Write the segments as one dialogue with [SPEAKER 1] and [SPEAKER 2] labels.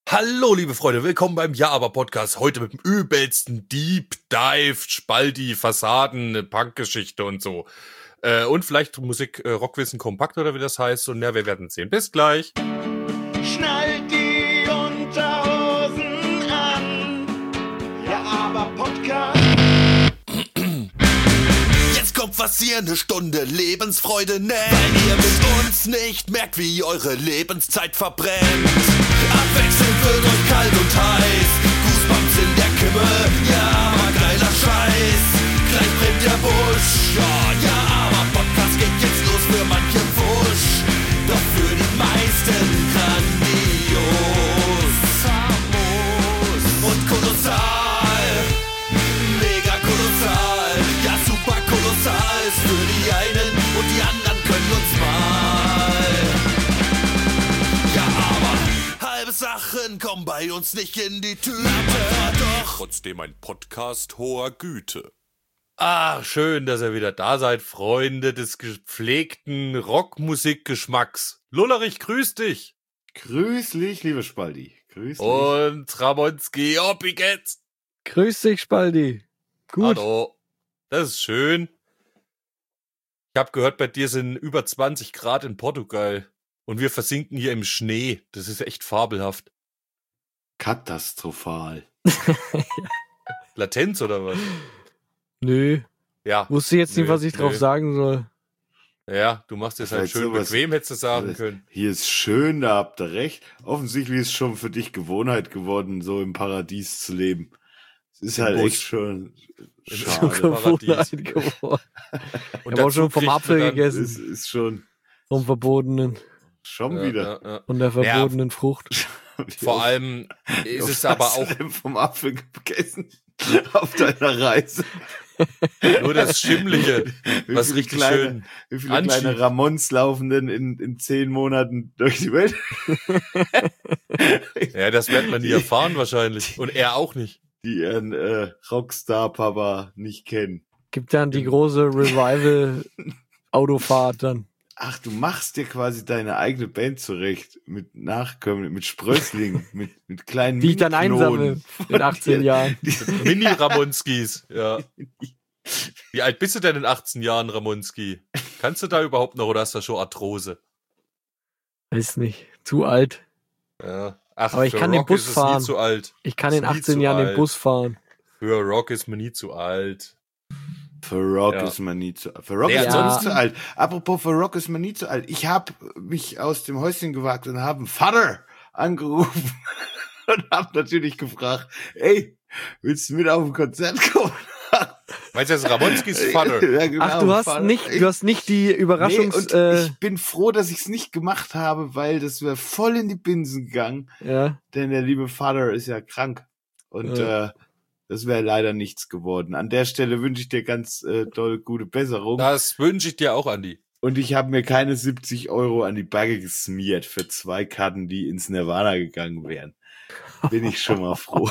[SPEAKER 1] Hallo, liebe Freunde, willkommen beim Ja, aber Podcast. Heute mit dem übelsten Deep Dive, Spalti, Fassaden, Punkgeschichte und so. Und vielleicht Musik, Rockwissen kompakt oder wie das heißt. Und ja, wir werden sehen. Bis gleich.
[SPEAKER 2] Schnallt die Unterhosen an. Ja, aber Podcast.
[SPEAKER 1] Jetzt kommt fast hier eine Stunde Lebensfreude, ne? Weil ihr mit uns nicht merkt, wie eure Lebenszeit verbrennt. Abwechselnd wird euch kalt und heiß. Goosebumps in der Kimme, ja, aber geiler Scheiß. Gleich brennt der Busch, ja, aber Podcast geht jetzt los für manche Wusch. Doch für die meisten grandios, famos und kolossal. Mega kolossal, ja super kolossal. Ist für die einen und die anderen können uns mal. Ja, aber halbe Sachen kommen bei uns nicht in die Tüte. Aber doch trotzdem ein Podcast hoher Güte. Ah, schön, dass ihr wieder da seid, Freunde des gepflegten Rockmusikgeschmacks. Lullerich, grüß dich.
[SPEAKER 3] Grüß dich, liebe Spaldi. Grüß dich.
[SPEAKER 1] Und Ramonski, Opigetz.
[SPEAKER 4] Grüß dich, Spaldi. Gut.
[SPEAKER 1] Hallo. Das ist schön. Ich habe gehört, bei dir sind über 20 Grad in Portugal. Und wir versinken hier im Schnee. Das ist echt fabelhaft.
[SPEAKER 3] Katastrophal.
[SPEAKER 1] Latenz oder was?
[SPEAKER 4] Nö.
[SPEAKER 1] Ja.
[SPEAKER 4] Wusste jetzt nicht,
[SPEAKER 1] Nö,
[SPEAKER 4] was ich drauf
[SPEAKER 1] nö.
[SPEAKER 4] sagen soll.
[SPEAKER 1] Ja, du machst es halt
[SPEAKER 3] Vielleicht
[SPEAKER 1] schön
[SPEAKER 3] sowas-
[SPEAKER 1] bequem, hättest du sagen können.
[SPEAKER 3] Hier ist schön, da habt ihr recht. Offensichtlich ist es schon für dich Gewohnheit geworden, so im Paradies zu leben. Es ist
[SPEAKER 1] Im
[SPEAKER 3] halt
[SPEAKER 1] Bus.
[SPEAKER 3] echt schon
[SPEAKER 1] Im
[SPEAKER 3] schade.
[SPEAKER 1] Paradies.
[SPEAKER 4] Geworden.
[SPEAKER 1] Und
[SPEAKER 4] Ich hab auch
[SPEAKER 1] dazu
[SPEAKER 4] schon vom
[SPEAKER 1] kriegt
[SPEAKER 4] Apfel
[SPEAKER 1] man dann-
[SPEAKER 4] gegessen.
[SPEAKER 3] Es ist schon
[SPEAKER 4] Vom Verbotenen.
[SPEAKER 3] schon wieder.
[SPEAKER 1] Ja.
[SPEAKER 4] Von der verbotenen Frucht.
[SPEAKER 1] Vor allem
[SPEAKER 3] Wie
[SPEAKER 1] ist
[SPEAKER 3] oft
[SPEAKER 1] es aber
[SPEAKER 3] hast du
[SPEAKER 1] auch
[SPEAKER 3] denn vom Apfel gegessen auf deiner Reise.
[SPEAKER 1] nur das Schimmlige,
[SPEAKER 3] Wie
[SPEAKER 1] was
[SPEAKER 3] viele
[SPEAKER 1] richtig
[SPEAKER 3] kleine-
[SPEAKER 1] schön.
[SPEAKER 3] Wie viele
[SPEAKER 1] anschiebt.
[SPEAKER 3] kleine Ramons laufen denn in 10 Monaten durch die Welt?
[SPEAKER 1] Ja, das wird man nie erfahren wahrscheinlich. Und er auch nicht.
[SPEAKER 3] Die ihren Rockstar-Papa nicht kennen.
[SPEAKER 4] Gibt dann die große Revival-Autofahrt dann.
[SPEAKER 3] Ach, du machst dir quasi deine eigene Band zurecht mit Nachkömmlingen, mit Sprösslingen, mit kleinen
[SPEAKER 4] Die ich dann
[SPEAKER 3] Mini-Knoten.
[SPEAKER 4] einsammle in 18 Jahren.
[SPEAKER 1] Mini-Ramonskis, ja. Wie alt bist du denn in 18 Jahren, Ramonski? Kannst du da überhaupt noch oder hast du schon Arthrose?
[SPEAKER 4] Weiß nicht. Zu alt.
[SPEAKER 1] Ja. Ach,
[SPEAKER 4] Aber ich
[SPEAKER 1] für
[SPEAKER 4] kann den
[SPEAKER 1] Rock
[SPEAKER 4] Bus
[SPEAKER 1] ist es
[SPEAKER 4] fahren.
[SPEAKER 1] nie zu alt.
[SPEAKER 4] Ich kann
[SPEAKER 1] Ist
[SPEAKER 4] in
[SPEAKER 1] nie
[SPEAKER 4] 18
[SPEAKER 1] zu
[SPEAKER 4] Jahren den
[SPEAKER 1] alt.
[SPEAKER 4] Bus fahren.
[SPEAKER 1] Für Rock ist man nie zu alt.
[SPEAKER 3] Für Rock
[SPEAKER 1] Ja.
[SPEAKER 3] ist man nie zu alt. Für Rock
[SPEAKER 1] Ja,
[SPEAKER 3] ist man nie
[SPEAKER 4] ansonsten-
[SPEAKER 3] zu alt. Apropos, für Rock ist man nie zu alt. Ich habe mich aus dem Häuschen gewagt und habe einen Vater angerufen und habe natürlich gefragt, ey, willst du mit auf ein Konzert kommen?
[SPEAKER 1] Meinst du, das ist Ramonskis Vater?
[SPEAKER 3] Ja, genau,
[SPEAKER 4] Ach, du hast
[SPEAKER 3] Vater.
[SPEAKER 4] nicht die Überraschungs...
[SPEAKER 3] und ich bin froh, dass ich es nicht gemacht habe, weil das wäre voll in die Binsen gegangen,
[SPEAKER 4] ja.
[SPEAKER 3] denn der liebe Vater ist ja krank und das wäre leider nichts geworden. An der Stelle wünsche ich dir ganz doll gute Besserung.
[SPEAKER 1] Das wünsche ich dir auch, Andi.
[SPEAKER 3] Und ich habe mir keine 70 € an die Backe gesmiert für 2 Karten, die ins Nirvana gegangen wären. Bin ich schon mal froh.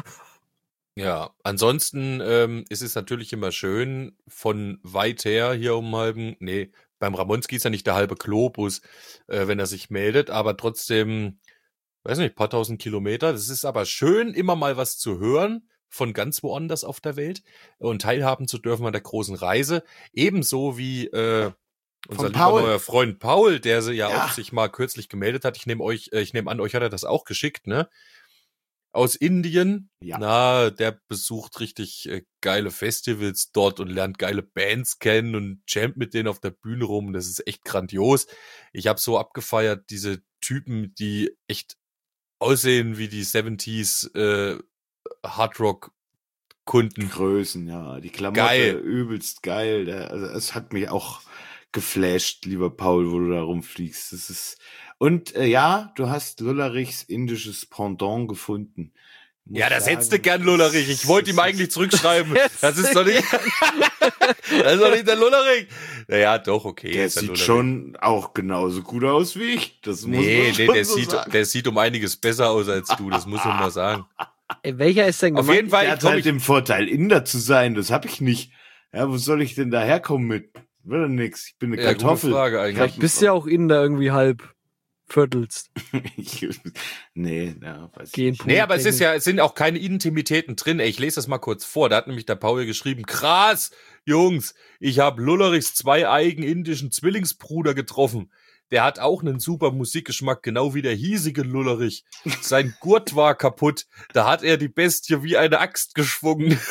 [SPEAKER 1] Ja, ansonsten ist es natürlich immer schön, von weit her hier beim Ramonski ist ja nicht der halbe Globus, wenn er sich meldet, aber trotzdem, weiß nicht, paar tausend Kilometer. Das ist aber schön, immer mal was zu hören von ganz woanders auf der Welt und teilhaben zu dürfen an der großen Reise. Ebenso wie unser
[SPEAKER 3] Von
[SPEAKER 1] lieber
[SPEAKER 3] Paul.
[SPEAKER 1] neuer Freund Paul, der ja
[SPEAKER 3] Ja.
[SPEAKER 1] auch sich mal kürzlich gemeldet hat. Ich nehme an, euch hat er das auch geschickt, ne? Aus Indien.
[SPEAKER 3] Ja.
[SPEAKER 1] Na, der besucht richtig geile Festivals dort und lernt geile Bands kennen und jammt mit denen auf der Bühne rum. Das ist echt grandios. Ich habe so abgefeiert, diese Typen, die echt aussehen wie die 70s Hardrock-Kunden.
[SPEAKER 3] Größen, ja. Die Klamotte,
[SPEAKER 1] Geil.
[SPEAKER 3] übelst geil. Also es hat mich auch geflasht, lieber Paul, wo du da rumfliegst. Das ist und ja, du hast Lullerichs indisches Pendant gefunden. Muss
[SPEAKER 1] Ja, das
[SPEAKER 3] sagen,
[SPEAKER 1] hättest du gern, Lullerich. Ich wollte ihm eigentlich zurückschreiben. Das ist doch nicht, das ist doch nicht der Lullerich. Naja, doch, okay.
[SPEAKER 3] Der
[SPEAKER 1] ist
[SPEAKER 3] sieht
[SPEAKER 1] Lullerich.
[SPEAKER 3] schon auch genauso gut aus wie ich. Das muss
[SPEAKER 1] Nee,
[SPEAKER 3] man schon
[SPEAKER 1] der
[SPEAKER 3] so
[SPEAKER 1] sieht,
[SPEAKER 3] sagen.
[SPEAKER 1] der sieht um einiges besser aus als du, das muss man mal sagen.
[SPEAKER 4] Welcher ist denn
[SPEAKER 1] Auf
[SPEAKER 4] gemeint?
[SPEAKER 1] jeden Fall,
[SPEAKER 3] Der hat
[SPEAKER 1] komm
[SPEAKER 3] halt
[SPEAKER 1] ich,
[SPEAKER 3] den Vorteil, Inder zu sein. Das hab ich nicht. Ja, wo soll ich denn da herkommen mit? Will doch nix. Ich bin eine
[SPEAKER 1] ja, gute
[SPEAKER 3] Kartoffel.
[SPEAKER 1] Frage eigentlich.
[SPEAKER 4] Vielleicht bist du ja auch Inder irgendwie halb. viertelst.
[SPEAKER 3] Nee, ja, weiß ich
[SPEAKER 4] Gehen
[SPEAKER 3] nicht.
[SPEAKER 5] Nee, aber es sind auch keine Intimitäten drin. Ey, ich lese das mal kurz vor. Da hat nämlich der Paul geschrieben, krass, Jungs, ich habe Lullerichs 2 indischen Zwillingsbruder getroffen. Der hat auch einen super Musikgeschmack, genau wie der hiesige Lullerich. Sein Gurt war kaputt. Da hat er die Bestie wie eine Axt geschwungen.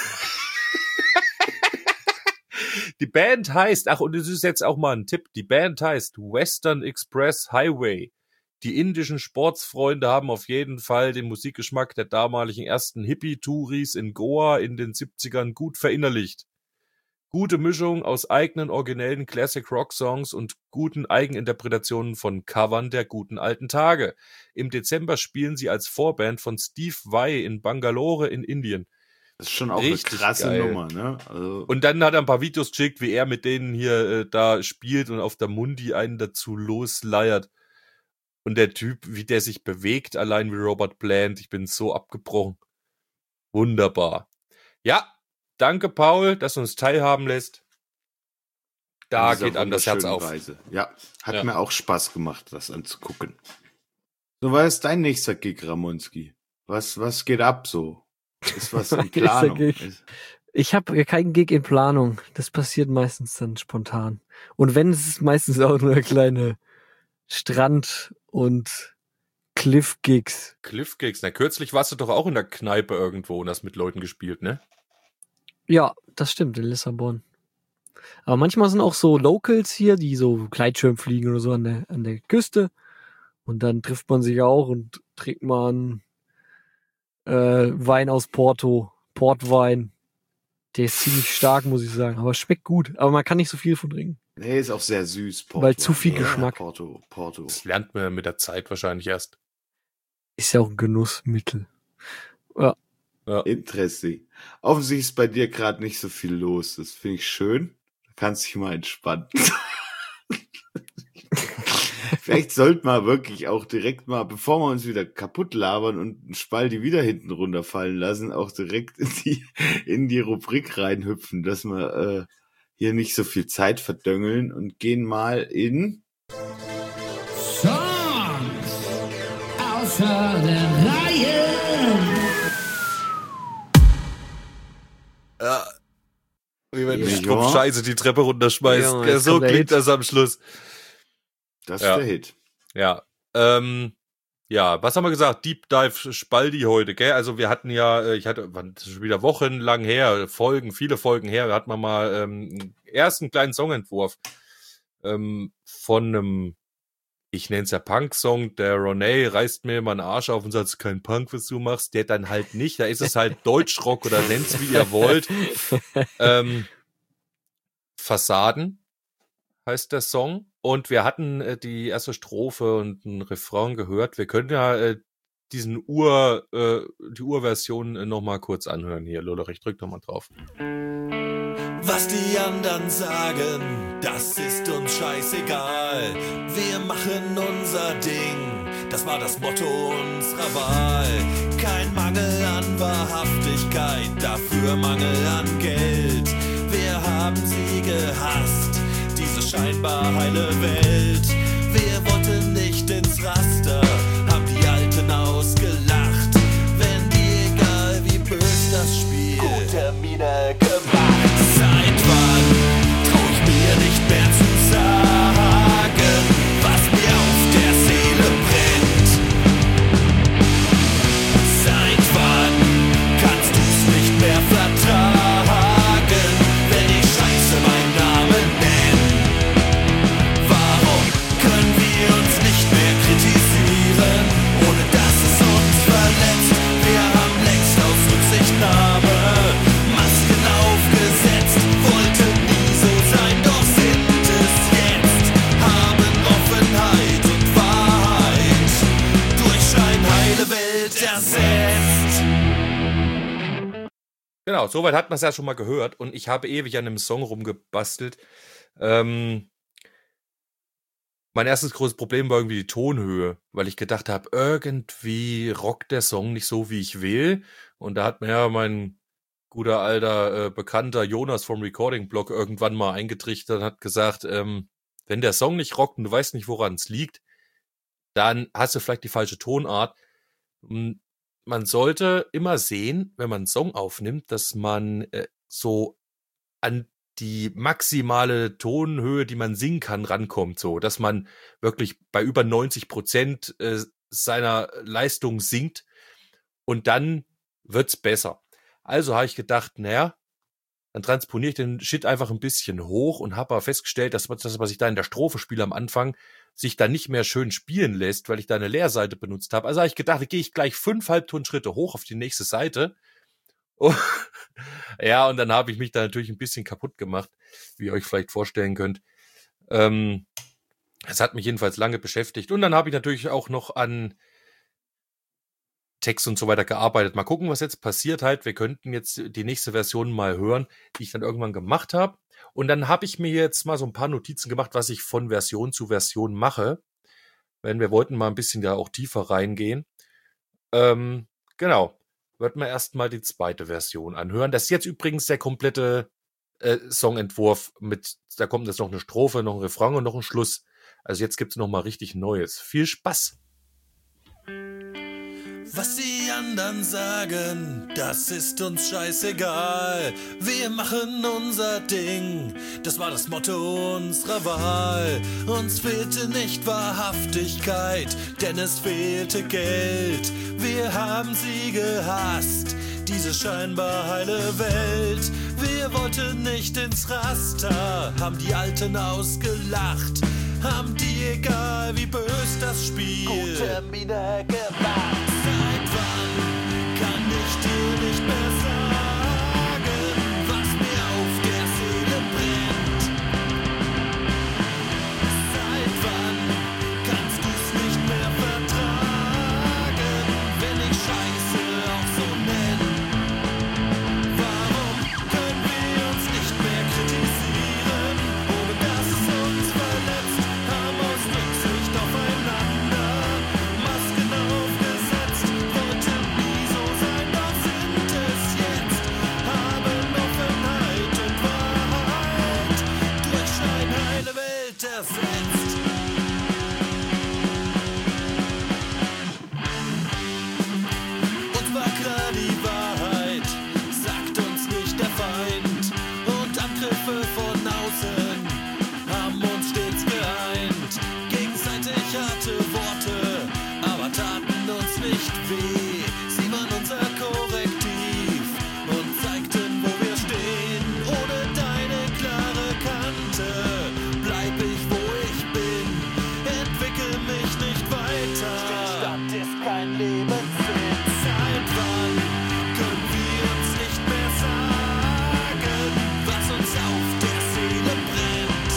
[SPEAKER 5] Die Band heißt, und das ist jetzt auch mal ein Tipp, die Band heißt Western Express Highway. Die indischen Sportsfreunde haben auf jeden Fall den Musikgeschmack der damaligen ersten Hippie-Touris in Goa in den 70ern gut verinnerlicht. Gute Mischung aus eigenen originellen Classic-Rock-Songs und guten Eigeninterpretationen von Covern der guten alten Tage. Im Dezember spielen sie als Vorband von Steve Vai in Bangalore in Indien.
[SPEAKER 3] Das ist schon auch
[SPEAKER 5] Richtig
[SPEAKER 3] eine krasse
[SPEAKER 5] geil.
[SPEAKER 3] Nummer, ne? Also,
[SPEAKER 5] Und dann hat er ein paar Videos geschickt, wie er mit denen hier da spielt und auf der Mundi einen dazu losleiert. Und der Typ, wie der sich bewegt, allein wie Robert Plant, ich bin so abgebrochen. Wunderbar. Ja, danke Paul, dass du uns teilhaben lässt. Da
[SPEAKER 3] dieser
[SPEAKER 5] geht einem das Herz
[SPEAKER 3] wunderschönen
[SPEAKER 5] auf.
[SPEAKER 3] Weise. Ja, hat
[SPEAKER 5] Ja.
[SPEAKER 3] mir auch Spaß gemacht, das anzugucken. So, was ist dein nächster Gig, Ramonski? Was geht ab so? Ist was in
[SPEAKER 4] Mein nächster
[SPEAKER 3] Planung?
[SPEAKER 4] Gig. Ich habe keinen Gig in Planung. Das passiert meistens dann spontan. Und wenn, es ist meistens auch nur kleine Strand- und Cliff-Gigs.
[SPEAKER 5] Cliff-Gigs. Na, kürzlich warst du doch auch in der Kneipe irgendwo und hast mit Leuten gespielt, ne?
[SPEAKER 4] Ja, das stimmt, in Lissabon. Aber manchmal sind auch so Locals hier, die so Gleitschirm fliegen oder so an der Küste. Und dann trifft man sich auch und trinkt mal einen Wein aus Porto, Portwein. Der ist ziemlich stark, muss ich sagen. Aber schmeckt gut. Aber man kann nicht so viel von trinken.
[SPEAKER 3] Nee, ist auch sehr süß.
[SPEAKER 4] Weil zu viel
[SPEAKER 3] Ja,
[SPEAKER 4] Geschmack.
[SPEAKER 3] Porto.
[SPEAKER 5] Das lernt man mit der Zeit wahrscheinlich erst.
[SPEAKER 4] Ist ja auch ein Genussmittel.
[SPEAKER 3] Interesse. Offensichtlich ist bei dir gerade nicht so viel los. Das finde ich schön. Du kannst dich mal entspannen. Vielleicht sollten wir wirklich auch direkt mal, bevor wir uns wieder kaputt labern und einen Spaldi wieder hinten runterfallen lassen, auch direkt in die Rubrik reinhüpfen, dass wir hier nicht so viel Zeit verdöngeln und gehen mal in...
[SPEAKER 6] Songs außer der Reihe.
[SPEAKER 5] Ja. Wie wenn
[SPEAKER 3] Ja.
[SPEAKER 5] ich Strumpf Scheiße die Treppe runterschmeißt.
[SPEAKER 4] Ja,
[SPEAKER 5] Ja,
[SPEAKER 4] jetzt
[SPEAKER 5] so
[SPEAKER 4] kommt der
[SPEAKER 5] klingt
[SPEAKER 4] Hit.
[SPEAKER 5] das am Schluss.
[SPEAKER 3] Das
[SPEAKER 5] Ja.
[SPEAKER 3] ist der Hit.
[SPEAKER 5] Ja. Ja, was haben wir gesagt? Deep Dive Spaldi heute, gell? Also wir hatten ja, das ist schon wieder wochenlang her, viele Folgen her, da hatten wir mal einen ersten kleinen Songentwurf von einem, ich nenne es ja Punk-Song, der Ronay reißt mir mal einen Arsch auf und sagt, kein Punk, was du machst, der dann halt nicht, da ist es halt Deutschrock oder nennt's wie ihr wollt. Fassaden heißt der Song. Und wir hatten die erste Strophe und einen Refrain gehört. Wir können ja die Urversion noch mal kurz anhören hier. Lollerich, drück doch mal drauf.
[SPEAKER 1] Was die anderen sagen, das ist uns scheißegal. Wir machen unser Ding, das war das Motto unserer Wahl. Kein Mangel an Wahrhaftigkeit, dafür Mangel an Geld. Wir haben sie gehasst, diese scheinbar heile Welt. Wir wollten nicht ins Raster, haben die Alten ausgelacht. Wenn die, egal wie bös das Spiel, gute Miene gemacht. Seit wann trau ich mir nicht mehr zu sagen, was mir auf der Seele brennt? Seit wann kannst du's nicht mehr vertragen, wenn ich Scheiße meinen Namen nenn? Warum können wir uns nicht mehr kritisieren, ohne dass es uns verletzt? Wir haben längst aus Rücksichtnahme Masken aufgesetzt, wollten nie so sein, doch sind es jetzt. Haben Offenheit und Wahrheit durch scheinheile Welt ersetzt.
[SPEAKER 5] Genau, soweit hat man es ja schon mal gehört. Und ich habe ewig an einem Song rumgebastelt. Mein erstes großes Problem war irgendwie die Tonhöhe, weil ich gedacht habe, irgendwie rockt der Song nicht so, wie ich will. Und da hat mir ja mein guter alter Bekannter Jonas vom Recording Blog irgendwann mal eingetrichtert und hat gesagt, wenn der Song nicht rockt und du weißt nicht, woran es liegt, dann hast du vielleicht die falsche Tonart. Man sollte immer sehen, wenn man einen Song aufnimmt, dass man so an die maximale Tonhöhe, die man singen kann, rankommt, so, dass man wirklich bei über 90% seiner Leistung singt und dann wird's besser. Also habe ich gedacht, naja, dann transponiere ich den Shit einfach ein bisschen hoch und habe aber festgestellt, dass das, was ich da in der Strophe spiele am Anfang, sich da nicht mehr schön spielen lässt, weil ich da eine Leerseite benutzt habe. Also habe ich gedacht, da gehe ich gleich 5 Halbtonschritte hoch auf die nächste Seite. Ja, und dann habe ich mich da natürlich ein bisschen kaputt gemacht, wie ihr euch vielleicht vorstellen könnt. Es hat mich jedenfalls lange beschäftigt. Und dann habe ich natürlich auch noch an Text und so weiter gearbeitet. Mal gucken, was jetzt passiert halt. Wir könnten jetzt die nächste Version mal hören, die ich dann irgendwann gemacht habe. Und dann habe ich mir jetzt mal so ein paar Notizen gemacht, was ich von Version zu Version mache. Wenn wir wollten mal ein bisschen da auch tiefer reingehen. Genau. Wird man erstmal die zweite Version anhören. Das ist jetzt übrigens der komplette Songentwurf da kommt jetzt noch eine Strophe, noch ein Refrain und noch ein Schluss. Also jetzt gibt's noch mal richtig Neues. Viel Spaß!
[SPEAKER 1] Was die anderen sagen, das ist uns scheißegal. Wir machen unser Ding, das war das Motto unserer Wahl. Uns fehlte nicht Wahrhaftigkeit, denn es fehlte Geld. Wir haben sie gehasst, diese scheinbar heile Welt. Wir wollten nicht ins Raster, haben die Alten ausgelacht. Haben die, egal wie bös das Spiel, gute Miene gemacht. Seit wann kann ich dir nicht mehr sagen, was mir auf der Seele brennt? Seit wann kannst du's nicht mehr vertragen, wenn ich Scheiße auch so nenn? Warum können wir uns nicht mehr kritisieren, ohne dass es uns verletzt? Haben aus Rücksicht aufeinander Masken aufgesetzt, wollten nie so sein, doch sind es jetzt. Haben Offenheit und Wahrheit durch scheinheile Welt ersetzt. Uns war klar, die Wahrheit sagt uns nicht der Feind, und Angriffe von außen haben uns stets geeint. Gegenseitig harte Worte, aber taten uns nicht weh. Sie waren unser Korrektiv und zeigten, wo wir stehen. Ohne deine klare Kante bleib ich, wo ich bin, entwickel mich nicht weiter. Stillstand ist kein Lebenssinn. Seit wann können wir uns nicht mehr sagen, was uns auf der Seele brennt?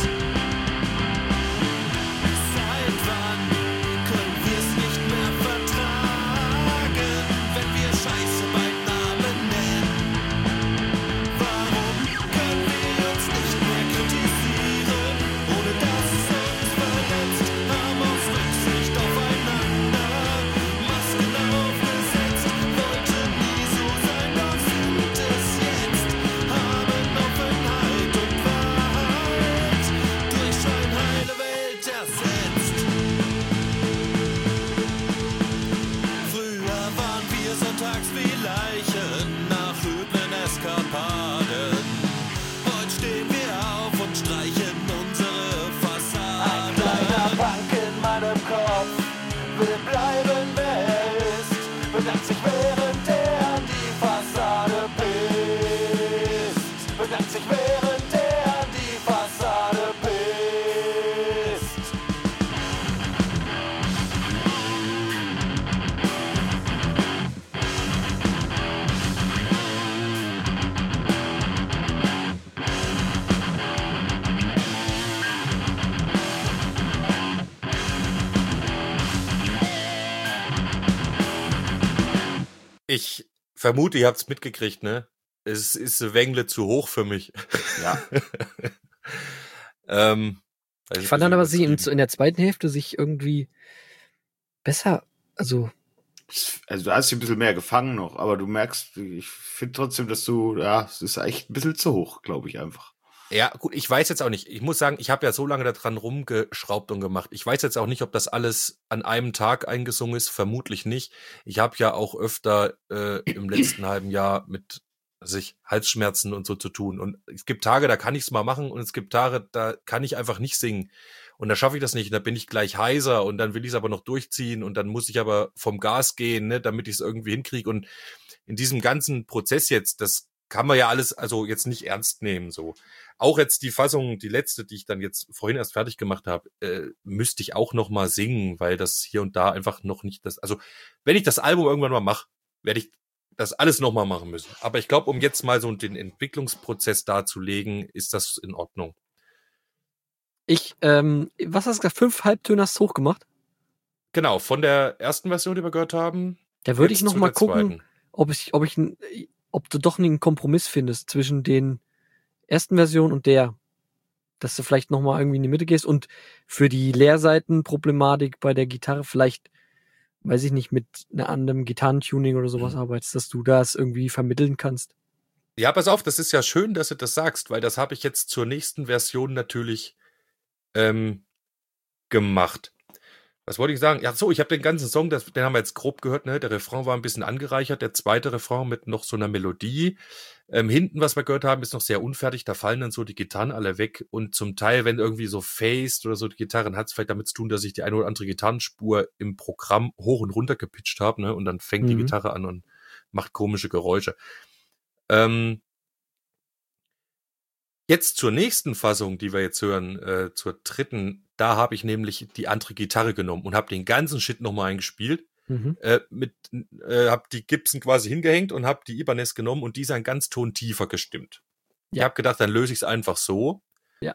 [SPEAKER 1] Seit wann können wir es nicht mehr vertragen, wenn wir Scheiße beim Namen nennen? Warum können wir uns nicht mehr kritisieren, ohne dass es uns verletzt? Haben aus Rücksicht aufeinander Masken aufgesetzt, wollten nie so sein, doch sind es jetzt. Haben Offenheit und Wahrheit durch scheinheile Welt ersetzt. Früher waren wir sonntags wie Leichen nach üblen Eskapaden. Heute stehen wir auf und streichen unsere Fassaden. Ein kleiner Punk in meinem Kopf will bleiben, wer er ist. Bedankt sich, während er die Fassade pisst. Bedankt sich, während er die Fassade pisst.
[SPEAKER 5] Ich vermute, ihr habt's mitgekriegt, ne? Es ist ein Wengle zu hoch für mich.
[SPEAKER 3] Ja.
[SPEAKER 4] Ich fand dann aber, sie in der zweiten Hälfte sich irgendwie besser, also
[SPEAKER 3] Also du hast dich ein bisschen mehr gefangen noch, aber du merkst, ich finde trotzdem, dass es ist echt ein bisschen zu hoch, glaube ich einfach.
[SPEAKER 5] Ja, gut, ich weiß jetzt auch nicht. Ich muss sagen, ich habe ja so lange daran rumgeschraubt und gemacht. Ich weiß jetzt auch nicht, ob das alles an einem Tag eingesungen ist. Vermutlich nicht. Ich habe ja auch öfter im letzten halben Jahr mit Halsschmerzen und so zu tun. Und es gibt Tage, da kann ich es mal machen und es gibt Tage, da kann ich einfach nicht singen. Und da schaffe ich das nicht. Und da bin ich gleich heiser und dann will ich es aber noch durchziehen und dann muss ich aber vom Gas gehen, ne, damit ich es irgendwie hinkriege. Und in diesem ganzen Prozess jetzt, das kann man ja alles also jetzt nicht ernst nehmen. So. Auch jetzt die Fassung, die letzte, die ich dann jetzt vorhin erst fertig gemacht habe, müsste ich auch noch mal singen, weil das hier und da einfach noch nicht das. Also wenn ich das Album irgendwann mal mache, werde ich das alles noch mal machen müssen. Aber ich glaube, um jetzt mal so den Entwicklungsprozess darzulegen, ist das in Ordnung.
[SPEAKER 4] Was hast du gesagt? 5 Halbtöne hast du hochgemacht?
[SPEAKER 5] Genau, von der ersten Version, die wir gehört haben.
[SPEAKER 4] Da würde ich noch mal gucken,
[SPEAKER 5] zweiten.
[SPEAKER 4] ob du doch einen Kompromiss findest zwischen den ersten Versionen und der, dass du vielleicht noch mal irgendwie in die Mitte gehst und für die Leerseitenproblematik bei der Gitarre vielleicht, weiß ich nicht, mit einer anderen Gitarrentuning oder sowas arbeitest, dass du das irgendwie vermitteln kannst.
[SPEAKER 5] Ja, pass auf, das ist ja schön, dass du das sagst, weil das habe ich jetzt zur nächsten Version natürlich gemacht. Was wollte ich sagen? Ja, so, ich habe den ganzen Song, den haben wir jetzt grob gehört, ne? Der Refrain war ein bisschen angereichert, der zweite Refrain mit noch so einer Melodie. Hinten, was wir gehört haben, ist noch sehr unfertig, da fallen dann so die Gitarren alle weg und zum Teil, wenn irgendwie so phased oder so die Gitarren, hat es vielleicht damit zu tun, dass ich die eine oder andere Gitarrenspur im Programm hoch und runter gepitcht habe, ne? Und dann fängt die Gitarre an und macht komische Geräusche. Jetzt zur nächsten Fassung, die wir jetzt hören, zur dritten, da habe ich nämlich die andere Gitarre genommen und habe den ganzen Shit nochmal eingespielt. Habe die Gibson quasi hingehängt und habe die Ibanez genommen und die ist einen ganz Ton tiefer gestimmt. Ja. Ich habe gedacht, dann löse ich es einfach so.
[SPEAKER 4] Ja.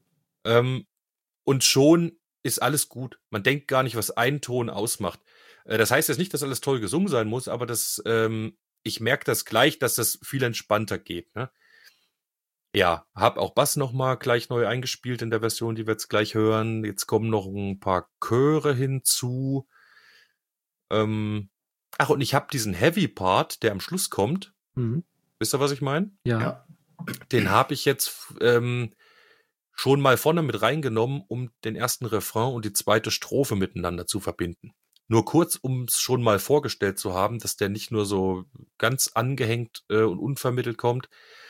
[SPEAKER 5] Und schon ist alles gut. Man denkt gar nicht, was ein Ton ausmacht. Das heißt jetzt nicht, dass alles toll gesungen sein muss, aber ich merke das gleich, dass das viel entspannter geht, ne? Ja, hab auch Bass nochmal gleich neu eingespielt in der Version, die wir jetzt gleich hören. Jetzt kommen noch ein paar Chöre hinzu. Und ich habe diesen Heavy-Part, der am Schluss kommt. Wisst ihr, was ich meine?
[SPEAKER 4] Ja.
[SPEAKER 5] Den habe ich jetzt schon mal vorne mit reingenommen, um den ersten Refrain und die zweite Strophe miteinander zu verbinden. Nur kurz, um es schon mal vorgestellt zu haben, dass der nicht nur so ganz angehängt und unvermittelt kommt.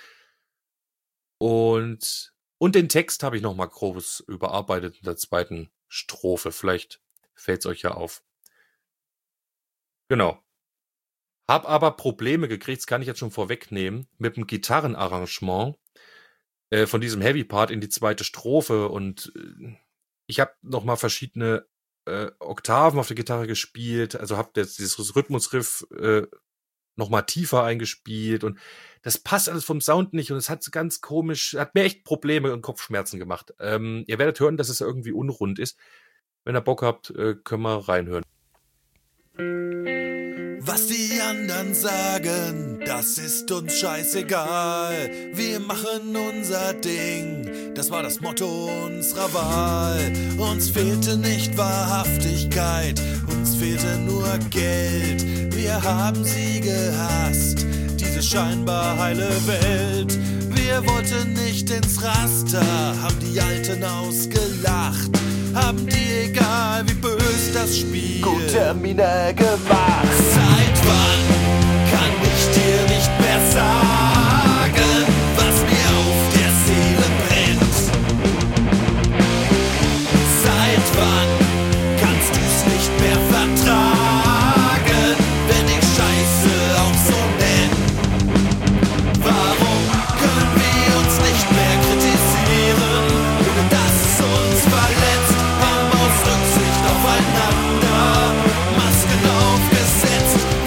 [SPEAKER 5] Und den Text habe ich noch mal groß überarbeitet in der zweiten Strophe. Vielleicht fällt es euch ja auf. Genau. Hab aber Probleme gekriegt, das kann ich jetzt schon vorwegnehmen, mit dem Gitarrenarrangement von diesem Heavy Part in die zweite Strophe. Und ich habe noch mal verschiedene Oktaven auf der Gitarre gespielt. Also habe jetzt dieses Rhythmusriff noch mal tiefer eingespielt und das passt alles vom Sound nicht und es hat ganz komisch, hat mir echt Probleme und Kopfschmerzen gemacht. Ihr werdet hören, dass es irgendwie unrund ist. Wenn ihr Bock habt, können wir reinhören.
[SPEAKER 1] Was die anderen sagen, das ist uns scheißegal. Wir machen unser Ding, das war das Motto unserer Wahl. Uns fehlte nicht Wahrhaftigkeit, uns fehlte nur Geld. Wir haben sie gehasst, diese scheinbar heile Welt. Wir wollten nicht ins Raster, haben die Alten ausgelacht. Haben die, egal wie bös das Spiel,
[SPEAKER 2] Gute Miene gemacht.
[SPEAKER 1] Seit wann kann ich dir nicht mehr sagen, was mir auf der Seele brennt? Seit wann kannst du's nicht mehr vertragen, wenn ich Scheiße auch so nenn? Warum können wir uns nicht mehr kritisieren, ohne dass es uns verletzt? Haben aus Rücksicht aufeinander Masken aufgesetzt,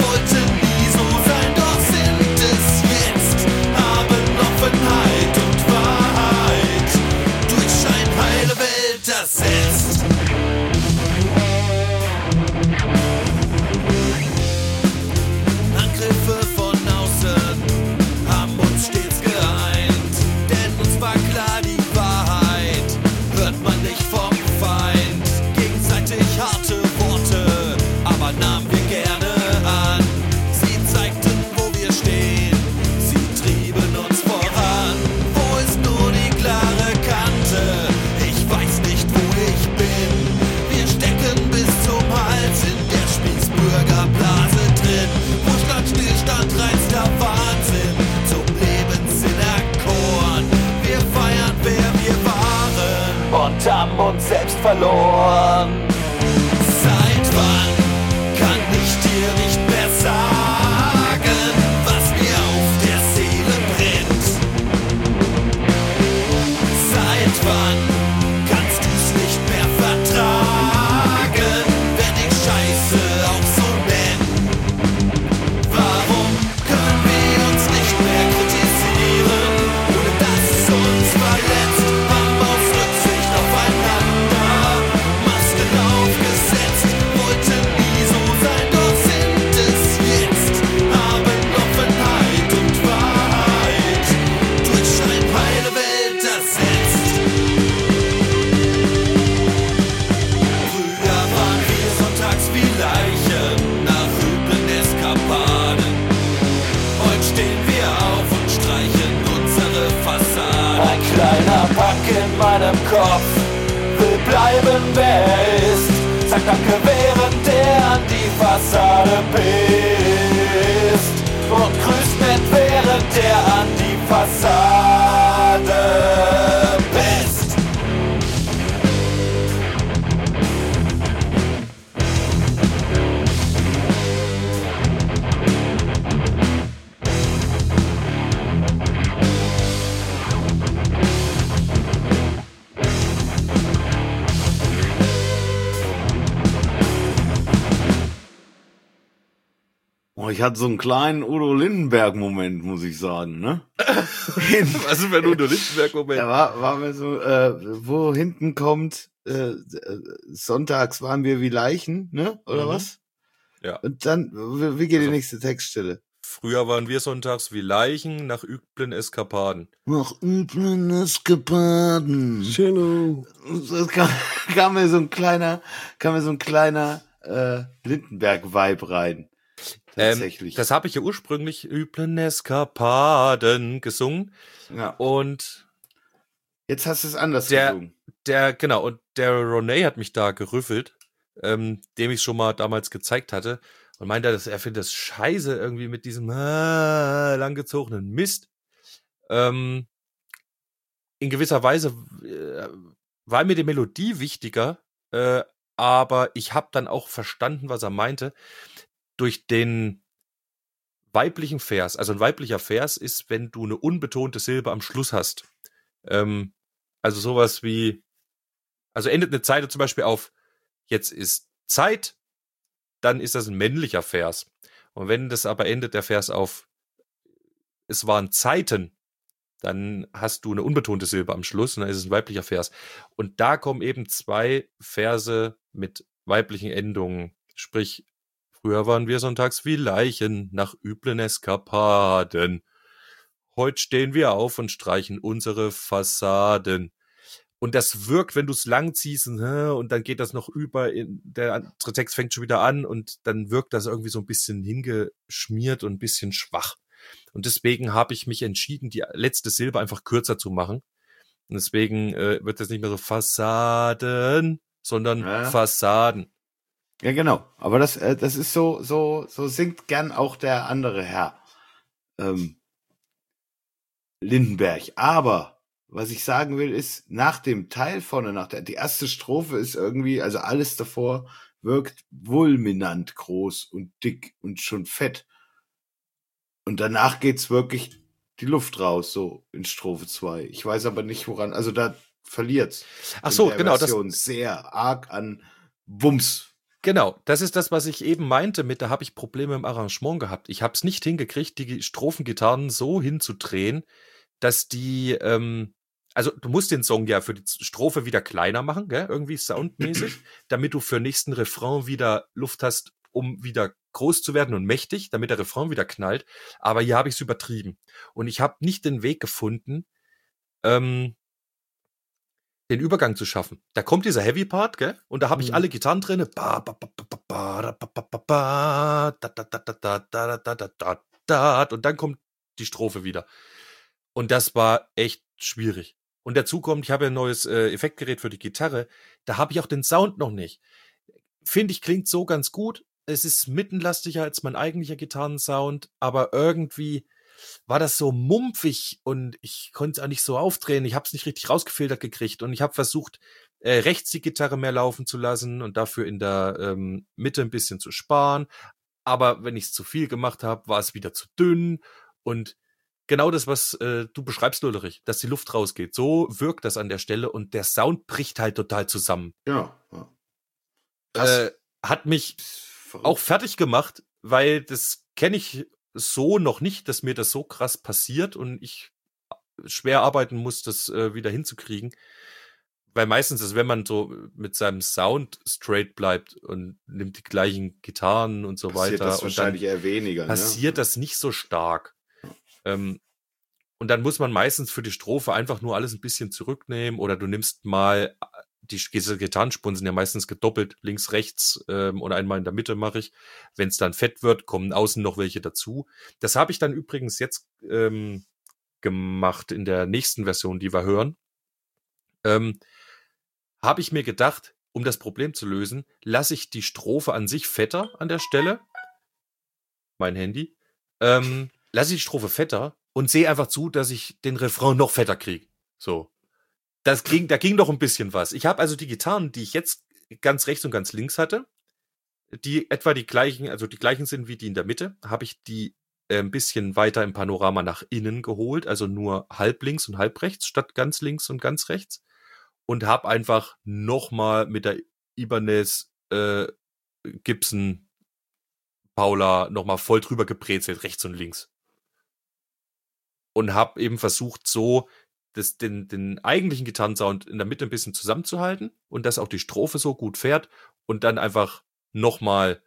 [SPEAKER 2] haben uns selbst verloren.
[SPEAKER 1] Seit wann kann ich dir nicht mehr sagen, was mir auf der Seele brennt? Seit wann kannst du's nicht mehr vertragen, wenn ich Scheiße auch so nenn? Warum können wir uns nicht mehr kritisieren, ohne dass es uns verletzt? Haben aus Rücksicht aufeinander Masken aufgesetzt, wollten nie so sein, doch sind es jetzt. Haben Offenheit und Wahrheit durch scheinheile Welt ersetzt. Früher waren wir sonntags wie Leichen nach üblen Eskapaden. Heute stehen wir auf und streichen unsere Fassade.
[SPEAKER 2] Ein kleiner Punk in meinem Kopf will bleiben, wer er ist. Sagt Danke, während er an die Fassade pisst. Und grüßt nett, während er an die Fassade pisst.
[SPEAKER 3] Oh, ich hatte so einen kleinen Udo Lindenberg-Moment, muss ich sagen, ne?
[SPEAKER 5] Was ist für Udo Lindenberg-Moment?
[SPEAKER 3] Ja, war mir so, wo hinten kommt, sonntags waren wir wie Leichen, ne? Oder was?
[SPEAKER 5] Ja.
[SPEAKER 3] Und dann, wie geht die nächste Textstelle?
[SPEAKER 5] Früher waren wir sonntags wie Leichen nach üblen Eskapaden.
[SPEAKER 3] Nach üblen Eskapaden.
[SPEAKER 4] Cello.
[SPEAKER 3] Es kam mir so ein kleiner Lindenberg-Vibe rein. Tatsächlich.
[SPEAKER 5] Das habe ich ja ursprünglich üblen Eskapaden gesungen.
[SPEAKER 3] Ja.
[SPEAKER 5] Und
[SPEAKER 3] Jetzt hast du es anders
[SPEAKER 5] Der-
[SPEAKER 3] gesungen.
[SPEAKER 5] und der Ronay hat mich da gerüffelt, dem ich schon mal damals gezeigt hatte, und meinte, dass er findet das scheiße irgendwie mit diesem langgezogenen Mist. In gewisser Weise war mir die Melodie wichtiger, aber ich habe dann auch verstanden, was er meinte. Durch den weiblichen Vers, also ein weiblicher Vers ist, wenn du eine unbetonte Silbe am Schluss hast. Also sowas wie, also endet eine Zeile zum Beispiel auf jetzt ist Zeit, dann ist das ein männlicher Vers. Und wenn das aber endet, der Vers auf es waren Zeiten, dann hast du eine unbetonte Silbe am Schluss und dann ist es ein weiblicher Vers. Und da kommen eben 2 Verse mit weiblichen Endungen, sprich früher waren wir sonntags wie Leichen nach üblen Eskapaden. Heute stehen wir auf und streichen unsere Fassaden. Und das wirkt, wenn du es lang ziehst und dann geht das noch über, der andere Text fängt schon wieder an und dann wirkt das irgendwie so ein bisschen hingeschmiert und ein bisschen schwach. Und deswegen habe ich mich entschieden, die letzte Silbe einfach kürzer zu machen. Und deswegen wird das nicht mehr so Fassaden, sondern
[SPEAKER 3] Ja.
[SPEAKER 5] Fassaden.
[SPEAKER 3] Ja, genau. Aber das ist so singt gern auch der andere Herr. Lindenberg. Aber was ich sagen will, ist, nach dem Teil vorne, die erste Strophe ist irgendwie, also alles davor wirkt fulminant groß und dick und schon fett. Und danach geht's wirklich die Luft raus, so in Strophe 2. Ich weiß aber nicht, woran, also da verliert's.
[SPEAKER 5] Ach so,
[SPEAKER 3] In der
[SPEAKER 5] genau, das,
[SPEAKER 3] Version sehr arg an Wumms.
[SPEAKER 5] genau, das ist das, was ich eben meinte mit, da habe ich Probleme im Arrangement gehabt. Ich habe es nicht hingekriegt, die Strophengitarren so hinzudrehen, dass die, also du musst den Song ja für die Strophe wieder kleiner machen, gell? Irgendwie soundmäßig, damit du für nächsten Refrain wieder Luft hast, um wieder groß zu werden und mächtig, damit der Refrain wieder knallt. Aber hier habe ich es übertrieben. Und ich habe nicht den Weg gefunden, den Übergang zu schaffen. Da kommt dieser Heavy Part, gell? Und da habe ich alle Gitarren drin. Und dann kommt die Strophe wieder. Und das war echt schwierig. Und dazu kommt, ich habe ja ein neues Effektgerät für die Gitarre. Da habe ich auch den Sound noch nicht. Finde ich, klingt so ganz gut. Es ist mittenlastiger als mein eigentlicher Gitarrensound, aber irgendwie war das so mumpfig und ich konnte es auch nicht so aufdrehen. Ich habe es nicht richtig rausgefiltert gekriegt und ich habe versucht, rechts die Gitarre mehr laufen zu lassen und dafür in der Mitte ein bisschen zu sparen. Aber wenn ich es zu viel gemacht habe, war es wieder zu dünn. Und genau das, was du beschreibst, Lullerich, dass die Luft rausgeht. So wirkt das an der Stelle und der Sound bricht halt total zusammen.
[SPEAKER 3] Genau. Ja.
[SPEAKER 5] Hat mich auch fertig gemacht, weil das kenne ich so noch nicht, dass mir das so krass passiert und ich schwer arbeiten muss, das wieder hinzukriegen. Weil meistens ist, wenn man so mit seinem Sound straight bleibt und nimmt die gleichen Gitarren und so
[SPEAKER 3] passiert
[SPEAKER 5] weiter,
[SPEAKER 3] das wahrscheinlich eher weniger.
[SPEAKER 5] passiert das nicht so stark. Und dann muss man meistens für die Strophe einfach nur alles ein bisschen zurücknehmen oder du nimmst mal, diese Gitarrenspuren sind ja meistens gedoppelt, links, rechts und einmal in der Mitte mache ich. Wenn es dann fett wird, kommen außen noch welche dazu. Das habe ich dann übrigens jetzt gemacht in der nächsten Version, die wir hören. Habe ich mir gedacht, um das Problem zu lösen, lasse ich die Strophe an sich fetter an der Stelle. Mein Handy. Lasse ich die Strophe fetter und sehe einfach zu, dass ich den Refrain noch fetter kriege. So. Da ging doch ein bisschen was. Ich habe also die Gitarren, die ich jetzt ganz rechts und ganz links hatte, die etwa die gleichen sind wie die in der Mitte, habe ich die ein bisschen weiter im Panorama nach innen geholt, also nur halb links und halb rechts statt ganz links und ganz rechts. Und habe einfach nochmal mit der Ibanez Gibson Paula nochmal voll drüber gebrezelt, rechts und links. Und habe eben versucht, so den eigentlichen Gitarrensound in der Mitte ein bisschen zusammenzuhalten und dass auch die Strophe so gut fährt und dann einfach nochmal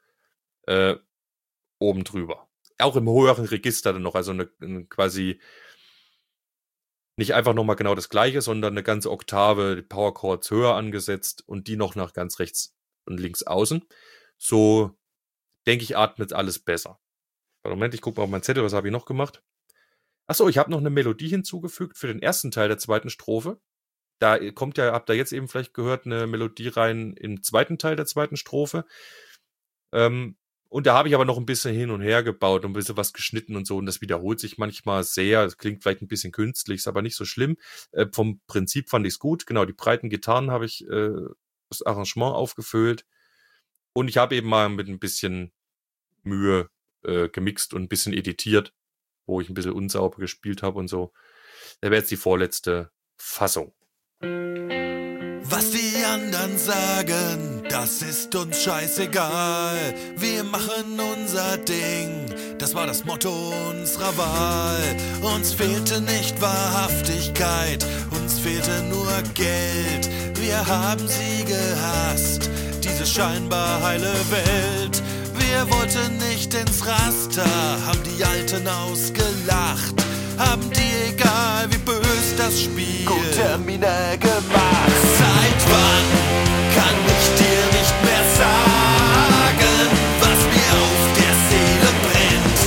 [SPEAKER 5] oben drüber. Auch im höheren Register dann noch, also eine quasi nicht einfach nochmal genau das Gleiche, sondern eine ganze Oktave, die Power Chords höher angesetzt und die noch nach ganz rechts und links außen. So, denke ich, atmet alles besser. Moment, ich gucke mal auf meinen Zettel, was habe ich noch gemacht? Achso, ich habe noch eine Melodie hinzugefügt für den ersten Teil der zweiten Strophe. Da kommt ja, habt ihr jetzt eben vielleicht gehört, eine Melodie rein im zweiten Teil der zweiten Strophe. Und da habe ich aber noch ein bisschen hin und her gebaut und ein bisschen was geschnitten und so. Und das wiederholt sich manchmal sehr. Das klingt vielleicht ein bisschen künstlich, ist aber nicht so schlimm. Vom Prinzip fand ich es gut. Genau, die breiten Gitarren habe ich das Arrangement aufgefüllt. Und ich habe eben mal mit ein bisschen Mühe gemixt und ein bisschen editiert, wo ich ein bisschen unsauber gespielt habe und so. Das wäre jetzt die vorletzte Fassung.
[SPEAKER 1] Was die anderen sagen, das ist uns scheißegal. Wir machen unser Ding, das war das Motto unserer Wahl. Uns fehlte nicht Wahrhaftigkeit, uns fehlte nur Geld. Wir haben sie gehasst, diese scheinbar heile Welt. Wir wollten nicht ins Raster, haben die Alten ausgelacht. Haben die, egal wie bös das Spiel,
[SPEAKER 2] Gute Miene gemacht.
[SPEAKER 1] Seit wann kann ich dir nicht mehr sagen, was mir auf der Seele brennt?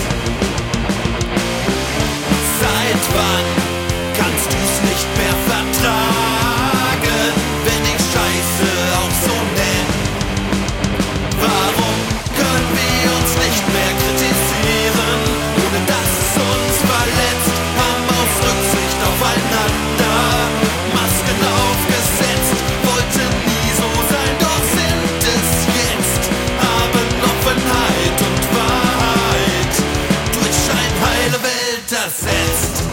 [SPEAKER 1] Seit wann kannst du's nicht mehr vertragen, wenn ich Scheiße auch so nenn? Warum können wir uns nicht mehr kritisieren, ohne dass es uns verletzt? Haben aus Rücksicht aufeinander Masken aufgesetzt, wollten nie so sein, doch sind es jetzt. Haben Offenheit und Wahrheit durch scheinheile Welt ersetzt.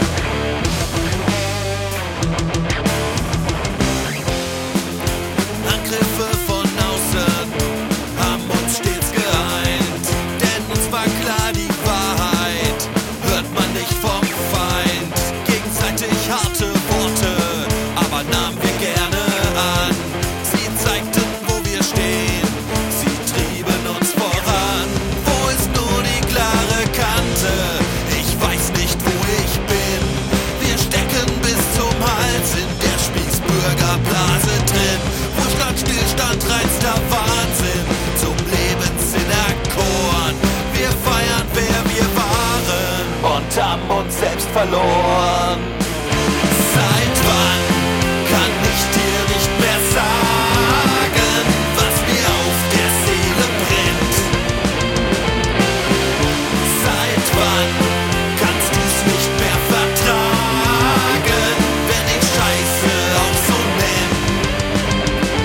[SPEAKER 1] Angriffe von außen haben uns stets geeint, denn uns war klar, die Wahrheit hört man nicht vom Feind. Gegenseitig harte Worte, aber nahmen wir gerne an. Sie zeigten, wo wir stehen, sie trieben uns voran. Wo ist nur die klare Kante? Ich weiß nicht, wo ich bin. Wir stecken bis zum Hals in der Spießbürgerblase drin. Wo statt Stillstand reinster Wahnsinn zum Lebenssinn erkoren. Wir feiern, wer wir waren
[SPEAKER 2] Und haben uns selbst verloren.
[SPEAKER 1] Seit wann kann ich dir nicht mehr sagen, was mir auf der Seele brennt? Seit wann kannst du's nicht mehr vertragen, wenn ich Scheiße auch so nenn?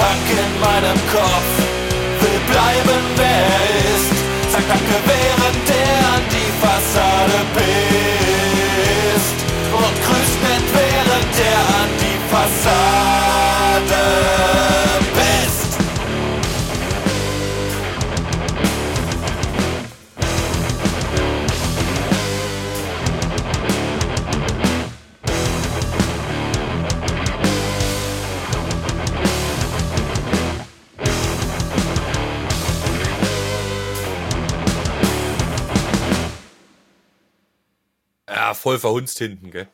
[SPEAKER 2] Tag in meinem Kopf will bleiben, wer er ist. Sag Danke, während er an die Fassade pisst. Und grüßt nett, während er an die Fassade pisst.
[SPEAKER 5] Ja, voll verhunzt hinten, gell?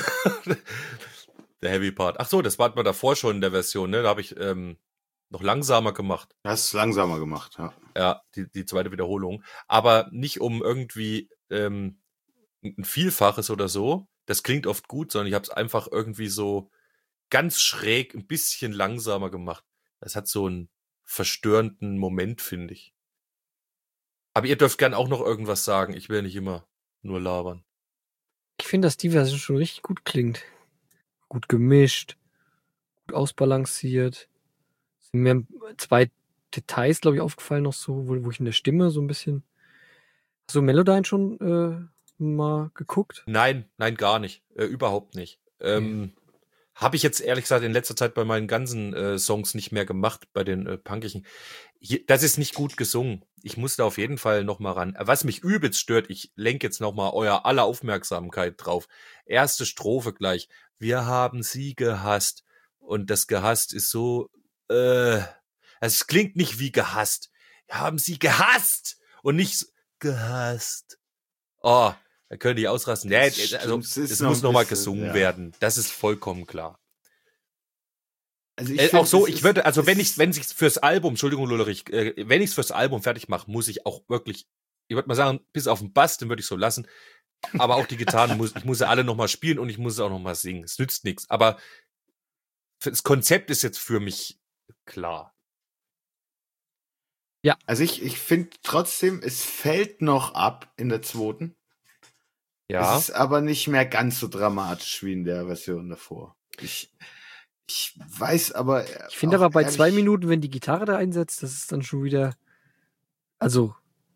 [SPEAKER 5] Der Heavy Part. Ach so, das war man davor schon in der Version, ne? Da habe ich noch langsamer gemacht.
[SPEAKER 3] Hast es langsamer gemacht, ja.
[SPEAKER 5] Ja, die zweite Wiederholung. Aber nicht um irgendwie ein Vielfaches oder so. Das klingt oft gut, sondern ich habe es einfach irgendwie so ganz schräg ein bisschen langsamer gemacht. Das hat so einen verstörenden Moment, finde ich. Aber ihr dürft gern auch noch irgendwas sagen. Ich will nicht immer nur labern.
[SPEAKER 4] Ich finde, dass die Version schon richtig gut klingt. Gut gemischt, gut ausbalanciert. Sind mir 2 Details, glaube ich, aufgefallen noch so, wo ich in der Stimme so ein bisschen... Hast du Melodyne schon mal geguckt?
[SPEAKER 5] Nein, gar nicht. Überhaupt nicht. Habe ich jetzt ehrlich gesagt in letzter Zeit bei meinen ganzen Songs nicht mehr gemacht, bei den punkigen. Das ist nicht gut gesungen. Ich muss da auf jeden Fall noch mal ran. Was mich übelst stört, ich lenke jetzt noch mal euer aller Aufmerksamkeit drauf. Erste Strophe gleich. Wir haben sie gehasst. Und das gehasst ist so, es klingt nicht wie gehasst. Wir haben sie gehasst und nicht so, gehasst. Oh, da können die ausrasten. Ja, also, es muss noch mal gesungen werden. Das ist vollkommen klar.
[SPEAKER 3] Also
[SPEAKER 5] auch so, ich würde, also wenn ich's fürs Album, Entschuldigung, Lullerich, wenn ich's fürs Album fertig mache, muss ich auch wirklich, ich würde mal sagen, bis auf den Bass, den würde ich so lassen. Aber auch die Gitarren ich muss sie alle noch mal spielen und ich muss sie auch noch mal singen. Es nützt nichts. Aber das Konzept ist jetzt für mich klar.
[SPEAKER 3] Ja. Also ich finde trotzdem, es fällt noch ab in der zweiten.
[SPEAKER 5] Ja.
[SPEAKER 3] Es ist aber nicht mehr ganz so dramatisch wie in der Version davor. Ich weiß aber...
[SPEAKER 4] Ich finde aber bei 2 Minuten, wenn die Gitarre da einsetzt, das ist dann schon wieder... Also...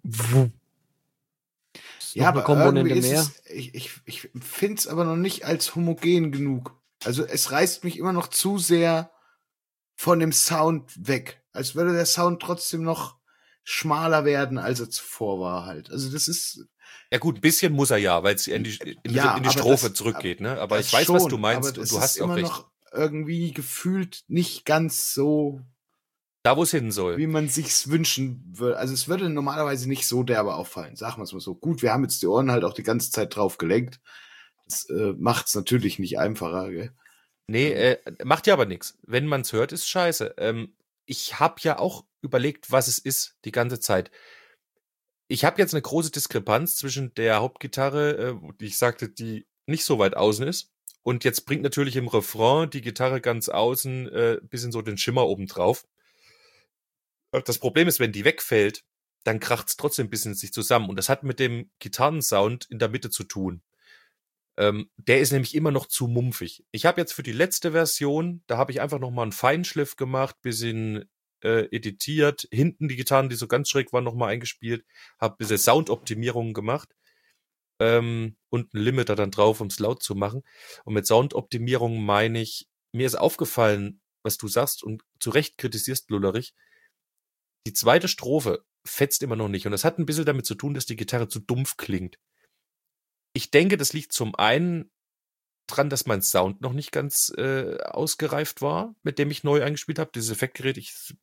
[SPEAKER 3] Ja, aber Komponente mehr. Ich finde es aber noch nicht als homogen genug. Also es reißt mich immer noch zu sehr von dem Sound weg. Als würde der Sound trotzdem noch schmaler werden, als er zuvor war halt. Also das ist...
[SPEAKER 5] Ja gut, ein bisschen muss er ja, weil es in die Strophe zurückgeht, ne? Aber ich weiß, was du meinst und du hast auch recht. Noch
[SPEAKER 3] irgendwie gefühlt nicht ganz so
[SPEAKER 5] da, wo es hin soll.
[SPEAKER 3] Wie man sich's wünschen würde. Also es würde normalerweise nicht so derbe auffallen, sagen wir es mal so. Gut, wir haben jetzt die Ohren halt auch die ganze Zeit drauf gelenkt. Das macht's natürlich nicht einfacher, gell?
[SPEAKER 5] Nee, macht ja aber nichts. Wenn man's hört, ist scheiße. Ich habe ja auch überlegt, was es ist, die ganze Zeit. Ich habe jetzt eine große Diskrepanz zwischen der Hauptgitarre, die ich sagte, die nicht so weit außen ist. Und jetzt bringt natürlich im Refrain die Gitarre ganz außen bisschen so den Schimmer oben drauf. Das Problem ist, wenn die wegfällt, dann kracht's trotzdem ein bisschen in sich zusammen. Und das hat mit dem Gitarrensound in der Mitte zu tun. Der ist nämlich immer noch zu mumpfig. Ich habe jetzt für die letzte Version, da habe ich einfach noch mal einen Feinschliff gemacht, bisschen editiert. Hinten die Gitarren, die so ganz schräg waren, noch mal eingespielt. Habe ein bisschen Soundoptimierungen gemacht. Und einen Limiter dann drauf, um es laut zu machen. Und mit Soundoptimierung meine ich, mir ist aufgefallen, was du sagst und zu Recht kritisierst, Lullerich. Die zweite Strophe fetzt immer noch nicht. Und das hat ein bisschen damit zu tun, dass die Gitarre zu dumpf klingt. Ich denke, das liegt zum einen dran, dass mein Sound noch nicht ganz ausgereift war, mit dem ich neu eingespielt habe. Dieses Effektgerät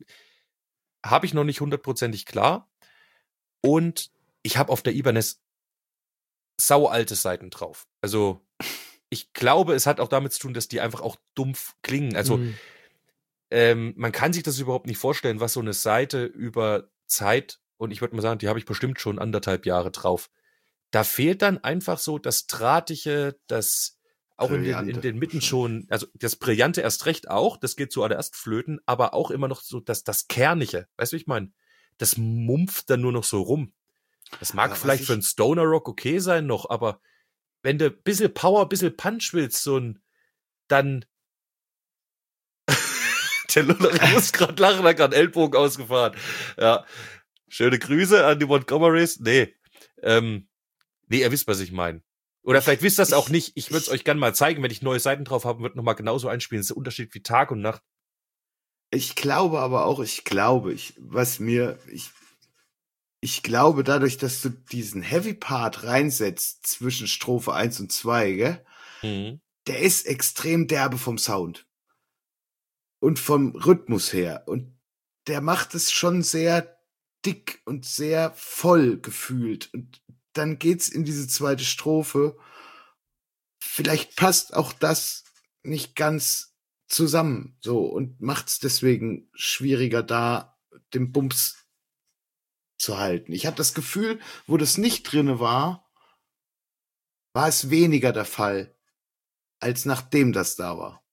[SPEAKER 5] habe ich noch nicht 100%ig klar. Und ich habe auf der Ibanez saualte Seiten drauf. Also ich glaube, es hat auch damit zu tun, dass die einfach auch dumpf klingen. Also man kann sich das überhaupt nicht vorstellen, was so eine Seite über Zeit, und ich würde mal sagen, die habe ich bestimmt schon 1,5 Jahre drauf. Da fehlt dann einfach so das Drahtige, das auch in den Mitten schon, also das Brillante erst recht auch, das geht zuallererst flöten, aber auch immer noch so das Kernige. Weißt du, wie ich meine? Das mumpft dann nur noch so rum. Das mag vielleicht für einen Stoner Rock okay sein noch, aber wenn du ein bisschen Power, ein bisschen Punch willst, dann Der Luller muss gerade lachen, hat gerade Ellbogen ausgefahren. Ja. Schöne Grüße an die Montgomerys. Nee, ihr wisst, was ich meine. Oder vielleicht wisst ihr das auch nicht. Ich würde es euch gerne mal zeigen, wenn ich neue Seiten drauf habe, wird nochmal genauso einspielen. Das ist der Unterschied wie Tag und Nacht.
[SPEAKER 3] Ich glaube aber auch, ich glaube, dadurch, dass du diesen Heavy Part reinsetzt zwischen Strophe 1 und 2, gell? Der ist extrem derbe vom Sound. Und vom Rhythmus her. Und der macht es schon sehr dick und sehr voll gefühlt. Und dann geht's in diese zweite Strophe. Vielleicht passt auch das nicht ganz zusammen, so, und macht's deswegen schwieriger, da den Bums zu halten. Ich habe das Gefühl, wo das nicht drinne war es weniger der Fall, als nachdem das da war.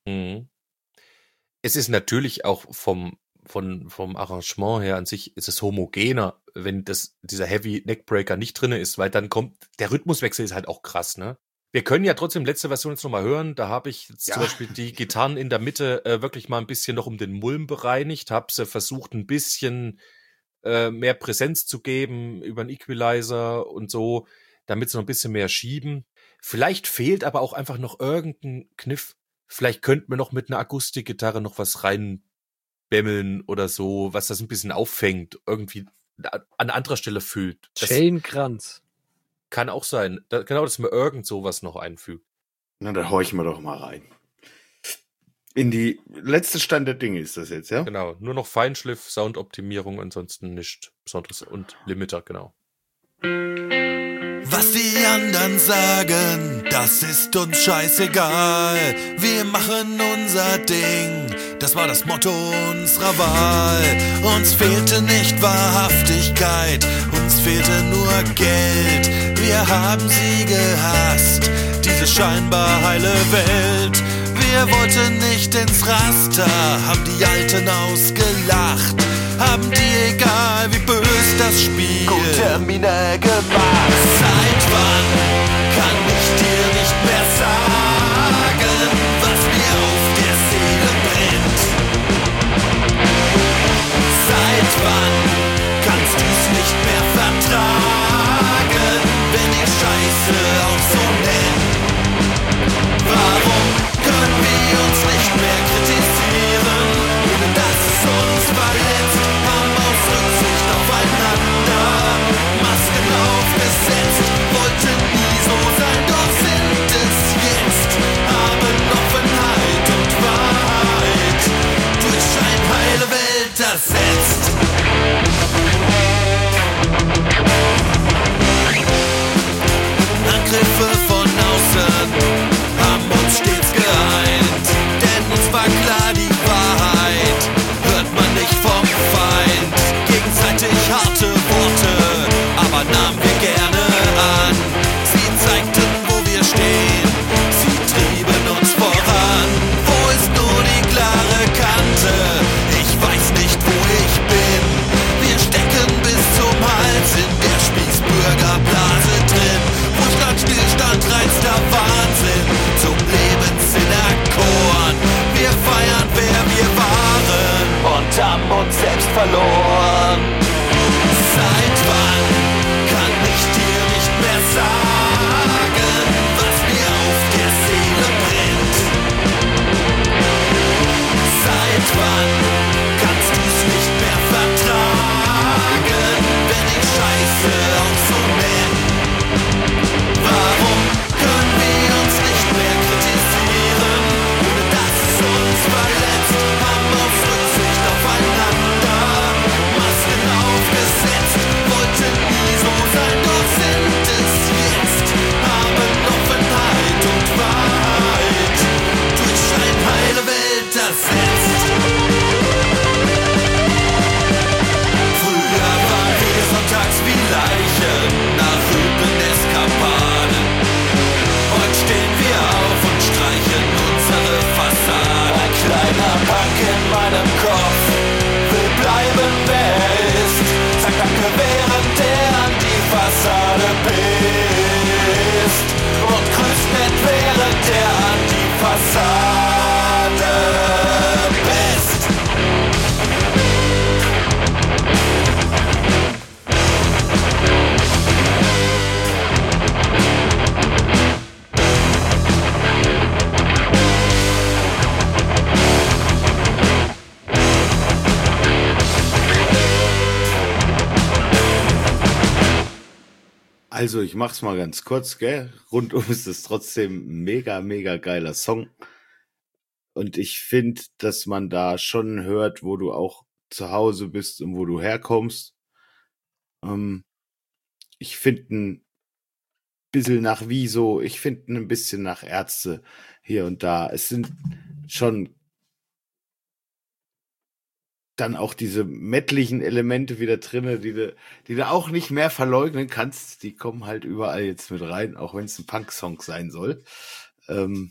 [SPEAKER 5] Es ist natürlich auch vom Arrangement her an sich ist es homogener, wenn dieser Heavy Neckbreaker nicht drinne ist, weil dann kommt, der Rhythmuswechsel ist halt auch krass, ne? Wir können ja trotzdem letzte Version jetzt nochmal hören, da habe ich jetzt zum Beispiel die Gitarren in der Mitte wirklich mal ein bisschen noch um den Mulm bereinigt, habe sie versucht ein bisschen mehr Präsenz zu geben über einen Equalizer und so, damit sie noch ein bisschen mehr schieben. Vielleicht fehlt aber auch einfach noch irgendein Kniff. Vielleicht könnten wir noch mit einer Akustikgitarre noch was reinbämmeln oder so, was das ein bisschen auffängt, irgendwie an anderer Stelle füllt.
[SPEAKER 4] Chainkranz.
[SPEAKER 5] Kann auch sein. Genau, dass man irgend sowas noch einfügt.
[SPEAKER 3] Na, da horchen wir doch mal rein. In die letzte Stand der Dinge ist das jetzt, ja?
[SPEAKER 5] Genau, nur noch Feinschliff, Soundoptimierung, ansonsten nichts Besonderes und Limiter, genau.
[SPEAKER 1] Was die anderen sagen, das ist uns scheißegal. Wir machen unser Ding, das war das Motto unserer Wahl. Uns fehlte nicht Wahrhaftigkeit, uns fehlte nur Geld. Wir haben sie gehasst, diese scheinbar heile Welt. Wir wollten nicht ins Raster, haben die Alten ausgelacht. Haben die, egal wie bös das Spiel,
[SPEAKER 2] Gute Miene gemacht.
[SPEAKER 1] Seit wann kann ich dir nicht mehr sagen, was mir auf der Seele brennt? Seit wann kannst du's nicht mehr vertragen, wenn ihr Scheiße auch so nennt? Warum können wir uns nicht mehr kritisieren, ohne dass es uns verletzt? Haben aus Rücksicht aufeinander Masken aufgesetzt, wollten nie so sein, doch sind es jetzt. Haben Offenheit und Wahrheit durch eine heile Welt ersetzt. Angriffe von außen haben uns stets geeint, denn uns war klar, die Wahrheit hört man nicht vom Feind. Gegenseitig harte Worte, aber nahmen wir gerne an. Sie zeigten, wo wir stehen, sie trieben uns voran. Wo ist nur die klare Kante? Ich weiß nicht, wo ich bin. Wir stecken bis zum Hals in der Spießbürgerblase drin. Wohlstand, Stillstand, reinster Wahnsinn, zum Lebenssinn erkoren. Wir feiern, wer wir waren
[SPEAKER 2] Und haben uns selbst verloren.
[SPEAKER 1] Seit wann kann ich dir nicht mehr sagen, was mir auf der Seele brennt? Seit wann kannst du's nicht mehr vertragen, wenn ich Scheiße auch so nenn? Warum können wir uns nicht mehr kritisieren, ohne dass es uns verletzt? Haben aus Rücksicht aufeinander Masken
[SPEAKER 3] Also, ich mach's mal ganz kurz, gell? Rundum ist es trotzdem ein mega, mega geiler Song. Und ich finde, dass man da schon hört, wo du auch zu Hause bist und wo du herkommst. Ähm, Ich finde ein bisschen nach Wieso, ich finde ein bisschen nach Ärzte hier und da. Es sind schon dann auch diese mettlichen Elemente wieder drinne, die du auch nicht mehr verleugnen kannst. Die kommen halt überall jetzt mit rein, auch wenn es ein Punk-Song sein soll. Ähm,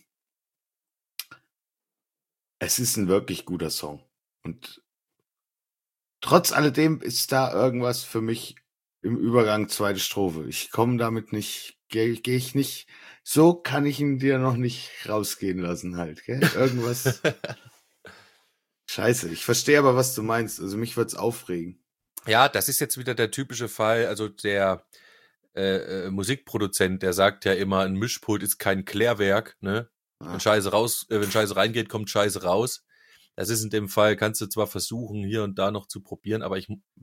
[SPEAKER 3] Es ist ein wirklich guter Song. Und trotz alledem ist da irgendwas für mich im Übergang zweite Strophe. Ich komme damit nicht, geh ich nicht. So kann ich ihn dir noch nicht rausgehen lassen halt, gell? Irgendwas. Scheiße. Ich verstehe aber, was du meinst. Also mich wird's aufregen.
[SPEAKER 5] Ja, das ist jetzt wieder der typische Fall. Also der Musikproduzent, der sagt ja immer, ein Mischpult ist kein Klärwerk, ne?
[SPEAKER 3] Ah.
[SPEAKER 5] Wenn Scheiße reingeht, kommt Scheiße raus. Das ist in dem Fall, kannst du zwar versuchen, hier und da noch zu probieren, aber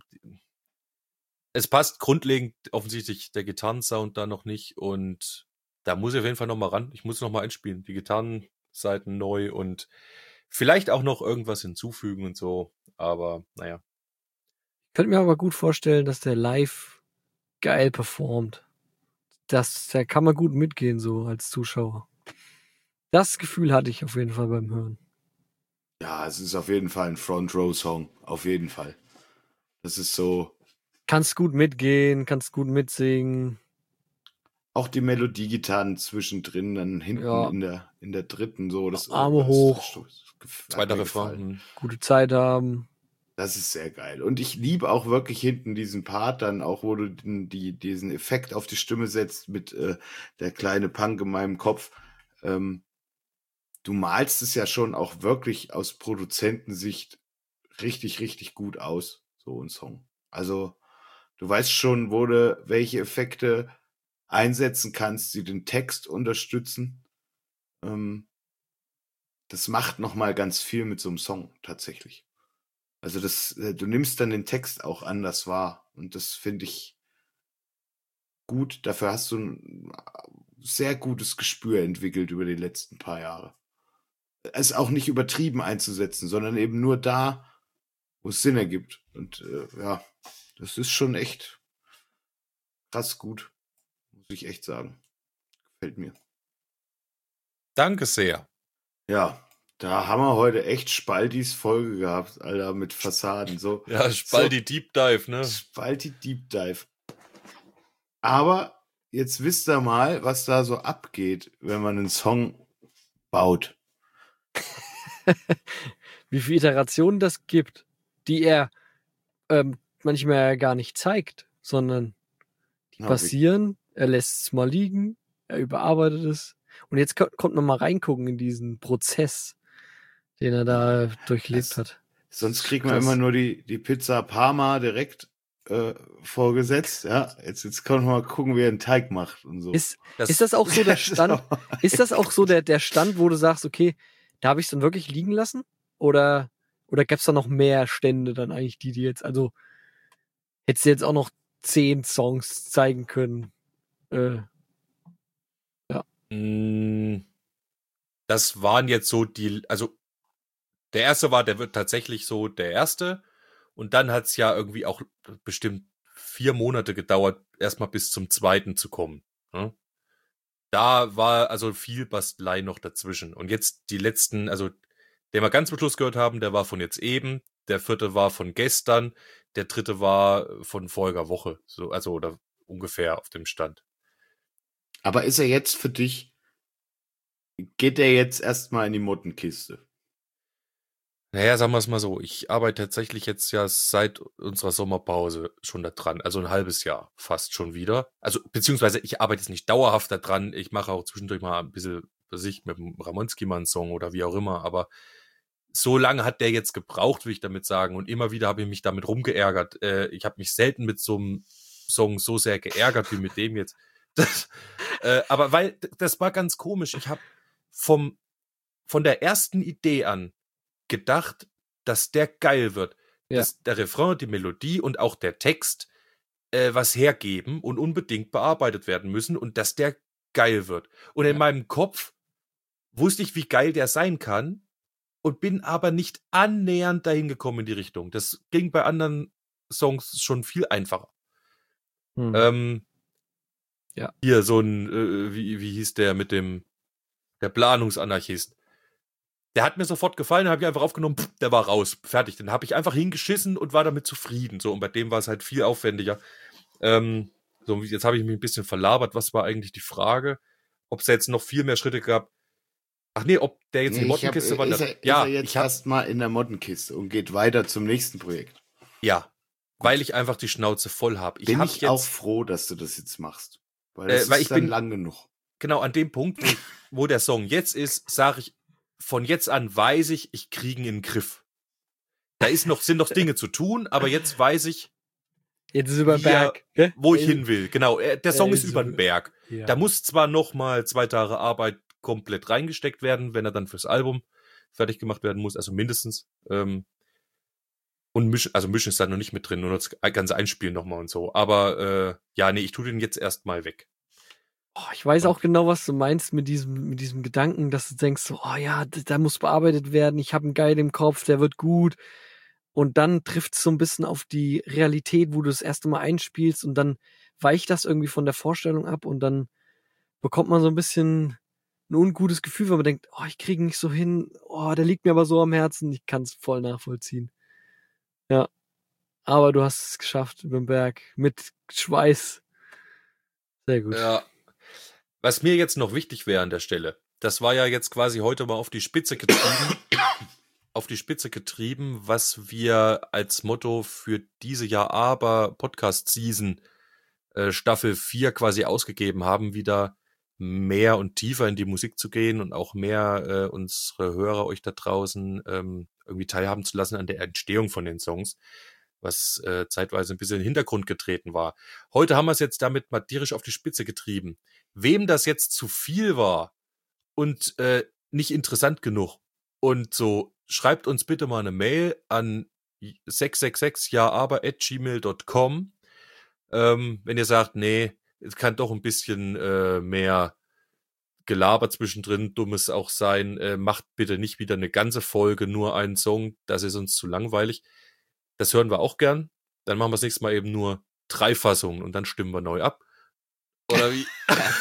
[SPEAKER 5] es passt grundlegend offensichtlich der Gitarrensound da noch nicht und da muss ich auf jeden Fall nochmal ran. Ich muss nochmal einspielen. Die Gitarrenseiten neu und vielleicht auch noch irgendwas hinzufügen und so, aber naja.
[SPEAKER 4] Ich könnte mir aber gut vorstellen, dass der live geil performt. Da kann man gut mitgehen, so als Zuschauer. Das Gefühl hatte ich auf jeden Fall beim Hören.
[SPEAKER 3] Ja, es ist auf jeden Fall ein Front-Row-Song. Auf jeden Fall. Das ist so.
[SPEAKER 4] Kannst gut mitgehen, kannst gut mitsingen.
[SPEAKER 3] Auch die Melodiegitarren zwischendrin, dann hinten
[SPEAKER 4] Ja.
[SPEAKER 3] in der dritten so. Das
[SPEAKER 4] Arme hoch.
[SPEAKER 5] Zweiter Refrain.
[SPEAKER 4] Gute Zeit haben.
[SPEAKER 3] Das ist sehr geil. Und ich liebe auch wirklich hinten diesen Part dann auch, wo du diesen Effekt auf die Stimme setzt mit der kleine Punk in meinem Kopf. Du malst es ja schon auch wirklich aus Produzentensicht richtig, richtig gut aus, so ein Song. Also du weißt schon, wo du welche Effekte einsetzen kannst, die den Text unterstützen. Das macht nochmal ganz viel mit so einem Song tatsächlich. Also du nimmst dann den Text auch anders wahr und das finde ich gut. Dafür hast du ein sehr gutes Gespür entwickelt über die letzten paar Jahre. Es auch nicht übertrieben einzusetzen, sondern eben nur da, wo es Sinn ergibt. Und ja, das ist schon echt krass gut, muss ich echt sagen. Gefällt mir.
[SPEAKER 5] Danke sehr.
[SPEAKER 3] Ja, da haben wir heute echt Spaltis Folge gehabt, Alter, mit Fassaden. So,
[SPEAKER 5] Ja, Spalti Deep Dive, ne?
[SPEAKER 3] Spalti Deep Dive. Aber jetzt wisst ihr mal, was da so abgeht, wenn man einen Song baut.
[SPEAKER 4] Wie viele Iterationen das gibt, die er manchmal gar nicht zeigt, sondern die passieren, er lässt es mal liegen, er überarbeitet es. Und jetzt kommt man mal reingucken in diesen Prozess, den er da durchlebt hat.
[SPEAKER 3] Sonst kriegt man immer nur die Pizza Parma direkt vorgesetzt. Ja, jetzt können wir mal gucken, wie er einen Teig macht und so.
[SPEAKER 4] Ist das auch so der Stand? Ist das auch so der Stand, wo du sagst, okay, da habe ich es dann wirklich liegen lassen? Oder gäbe es da noch mehr Stände dann eigentlich, die jetzt, also hättest du jetzt auch noch 10 Songs zeigen können? Ja.
[SPEAKER 5] Das waren jetzt so also der erste der wird tatsächlich so der erste und dann hat es ja irgendwie auch bestimmt 4 Monate gedauert, erstmal bis zum zweiten zu kommen. Ne? Da war also viel Bastelei noch dazwischen. Und jetzt die letzten, also den wir ganz zum Schluss gehört haben, der war von jetzt eben, der 4. war von gestern, der 3. war von voriger Woche, so, also oder ungefähr auf dem Stand.
[SPEAKER 3] Aber ist er jetzt für dich, geht er jetzt erstmal in die Mottenkiste?
[SPEAKER 5] Naja, sagen wir es mal so, ich arbeite tatsächlich jetzt ja seit unserer Sommerpause schon da dran, also ein halbes Jahr fast schon wieder. Also beziehungsweise ich arbeite jetzt nicht dauerhaft da dran, ich mache auch zwischendurch mal ein bisschen, was ich, mit dem Ramonski mal einen Song oder wie auch immer, aber so lange hat der jetzt gebraucht, will ich damit sagen, und immer wieder habe ich mich damit rumgeärgert. Ich habe mich selten mit so einem Song so sehr geärgert wie mit dem jetzt. Aber weil, das war ganz komisch, ich habe von der ersten Idee an gedacht, dass der geil wird.
[SPEAKER 4] Ja.
[SPEAKER 5] Der Refrain, die Melodie und auch der Text, was hergeben und unbedingt bearbeitet werden müssen und dass der geil wird. Und in meinem Kopf wusste ich, wie geil der sein kann und bin aber nicht annähernd dahin gekommen in die Richtung. Das ging bei anderen Songs schon viel einfacher.
[SPEAKER 4] Ja.
[SPEAKER 5] Hier so ein, wie hieß der mit der Planungsanarchist. Der hat mir sofort gefallen, den habe ich einfach aufgenommen, der war raus, fertig. Den habe ich einfach hingeschissen und war damit zufrieden. So, und bei dem war es halt viel aufwendiger. So, jetzt habe ich mich ein bisschen verlabert. Was war eigentlich die Frage? Ob es jetzt noch viel mehr Schritte gab? Ach nee, ob der jetzt in die Mottenkiste wandert.
[SPEAKER 3] Ist er jetzt erstmal in der Mottenkiste und geht weiter zum nächsten Projekt?
[SPEAKER 5] Ja, weil ich einfach die Schnauze voll habe.
[SPEAKER 3] Bin ich auch froh, dass du das jetzt machst. Weil das ist dann lang genug.
[SPEAKER 5] Genau, an dem Punkt, wo der Song jetzt ist, sage ich, von jetzt an weiß ich kriege ihn in den Griff. Sind noch Dinge zu tun, aber jetzt weiß ich,
[SPEAKER 4] jetzt ist über den Berg,
[SPEAKER 5] wo ich hin will. Genau, der Song ist über den Berg.
[SPEAKER 4] Ja.
[SPEAKER 5] Da muss zwar noch mal 2 Tage Arbeit komplett reingesteckt werden, wenn er dann fürs Album fertig gemacht werden muss, also mindestens. Und Mischen ist da noch nicht mit drin, nur das ganze Einspielen nochmal und so. Aber ich tue den jetzt erstmal weg.
[SPEAKER 4] Oh, ich weiß auch genau, was du meinst mit diesem Gedanken, dass du denkst, so, oh ja, da muss bearbeitet werden, ich habe einen Geil im Kopf, der wird gut. Und dann trifft es so ein bisschen auf die Realität, wo du das erste Mal einspielst und dann weicht das irgendwie von der Vorstellung ab und dann bekommt man so ein bisschen ein ungutes Gefühl, weil man denkt, oh, ich kriege ihn nicht so hin, oh, der liegt mir aber so am Herzen, ich kann es voll nachvollziehen. Ja, aber du hast es geschafft über den Berg mit Schweiß. Sehr gut.
[SPEAKER 5] Ja. Was mir jetzt noch wichtig wäre an der Stelle, das war ja jetzt quasi heute mal auf die Spitze getrieben, was wir als Motto für diese Podcast-Season Staffel 4 quasi ausgegeben haben, wieder mehr und tiefer in die Musik zu gehen und auch mehr unsere Hörer, euch da draußen irgendwie teilhaben zu lassen an der Entstehung von den Songs, was zeitweise ein bisschen in den Hintergrund getreten war. Heute haben wir es jetzt damit mal tierisch auf die Spitze getrieben. Wem das jetzt zu viel war und nicht interessant genug und so, schreibt uns bitte mal eine Mail an 666jaaber@gmail.com, wenn ihr sagt, nee, es kann doch ein bisschen mehr Gelaber zwischendrin, Dummes auch sein, macht bitte nicht wieder eine ganze Folge, nur einen Song, das ist uns zu langweilig. Das hören wir auch gern. Dann machen wir das nächste Mal eben nur 3 Fassungen und dann stimmen wir neu ab. Oder wie?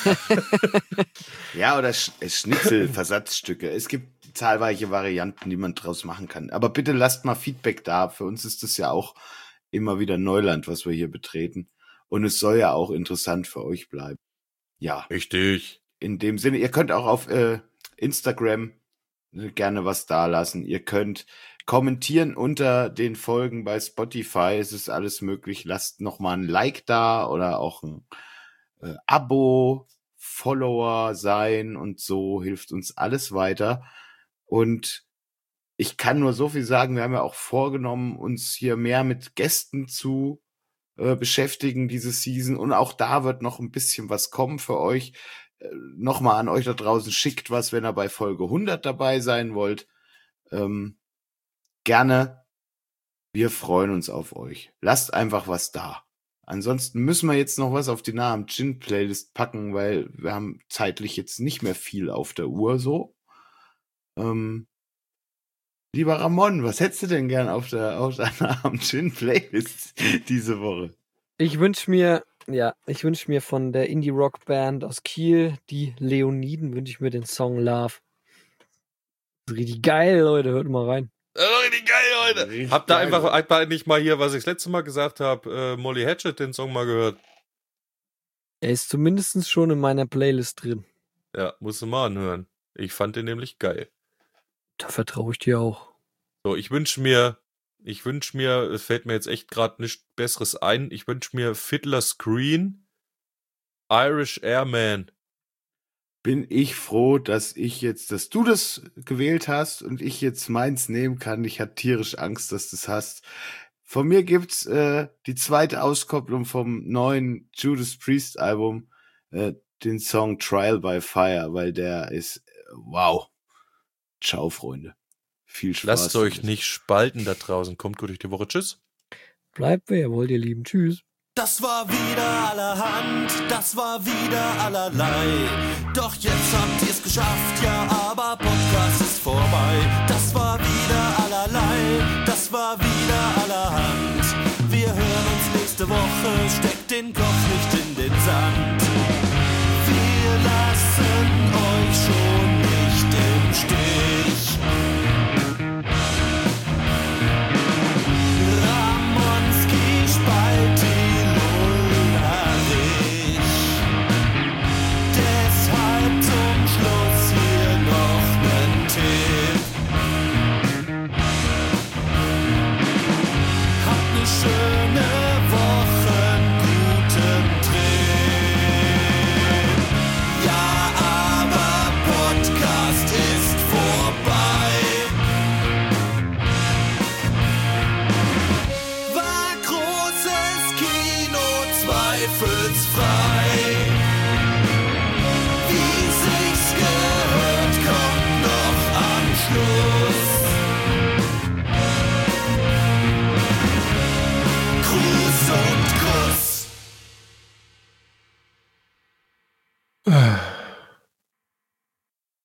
[SPEAKER 3] Ja, oder Schnitzel, Versatzstücke. Es gibt zahlreiche Varianten, die man draus machen kann. Aber bitte lasst mal Feedback da. Für uns ist das ja auch immer wieder Neuland, was wir hier betreten. Und es soll ja auch interessant für euch bleiben. Ja.
[SPEAKER 5] Richtig.
[SPEAKER 3] In dem Sinne, ihr könnt auch auf Instagram gerne was da lassen. Ihr könnt kommentieren unter den Folgen bei Spotify. Es ist alles möglich. Lasst nochmal ein Like da oder auch ein Abo, Follower sein und so hilft uns alles weiter. Und ich kann nur so viel sagen, wir haben ja auch vorgenommen, uns hier mehr mit Gästen zu beschäftigen diese Season und auch da wird noch ein bisschen was kommen für euch. Nochmal an euch da draußen, schickt was, wenn ihr bei Folge 100 dabei sein wollt. Gerne. Wir freuen uns auf euch. Lasst einfach was da. Ansonsten müssen wir jetzt noch was auf die Nah am Gin Playlist packen, weil wir haben zeitlich jetzt nicht mehr viel auf der Uhr so. Lieber Ramon, was hättest du denn gern auf der Nah am Gin Playlist diese Woche?
[SPEAKER 4] Ich wünsche mir von der Indie-Rock-Band aus Kiel, die Leoniden, wünsche ich mir den Song Love. Das ist richtig geil, Leute, hört mal rein.
[SPEAKER 5] Richtig geil, Leute. Habt ihr einfach nicht mal hier, was ich das letzte Mal gesagt habe, Molly Hatchet den Song mal gehört?
[SPEAKER 4] Er ist zumindest schon in meiner Playlist drin.
[SPEAKER 5] Ja, musst du mal anhören. Ich fand den nämlich geil.
[SPEAKER 4] Da vertraue ich dir auch.
[SPEAKER 5] So, ich wünsche mir, es fällt mir jetzt echt gerade nichts Besseres ein, ich wünsche mir Fiddler Screen, Irish Airman.
[SPEAKER 3] Bin ich froh, dass du das gewählt hast und ich jetzt meins nehmen kann. Ich hatte tierisch Angst, dass du das hast. Von mir gibt's die zweite Auskopplung vom neuen Judas Priest Album, den Song Trial by Fire, weil der ist, wow. Ciao, Freunde. Viel Spaß.
[SPEAKER 5] Lasst euch nicht spalten da draußen. Kommt gut durch die Woche. Tschüss.
[SPEAKER 4] Bleibt wer wollt ihr lieben. Tschüss.
[SPEAKER 1] Das war wieder allerhand, das war wieder allerlei. Doch jetzt habt ihr's geschafft, ja, aber Podcast ist vorbei. Das war wieder allerlei, das war wieder allerhand. Wir hören uns nächste Woche, steckt den Kopf nicht in den Sand. Wir lassen euch schon nicht im Stich. Ramonski Spalti Lullerich. Deshalb zum Schluss hier noch nen Tipp. Habt ne schöne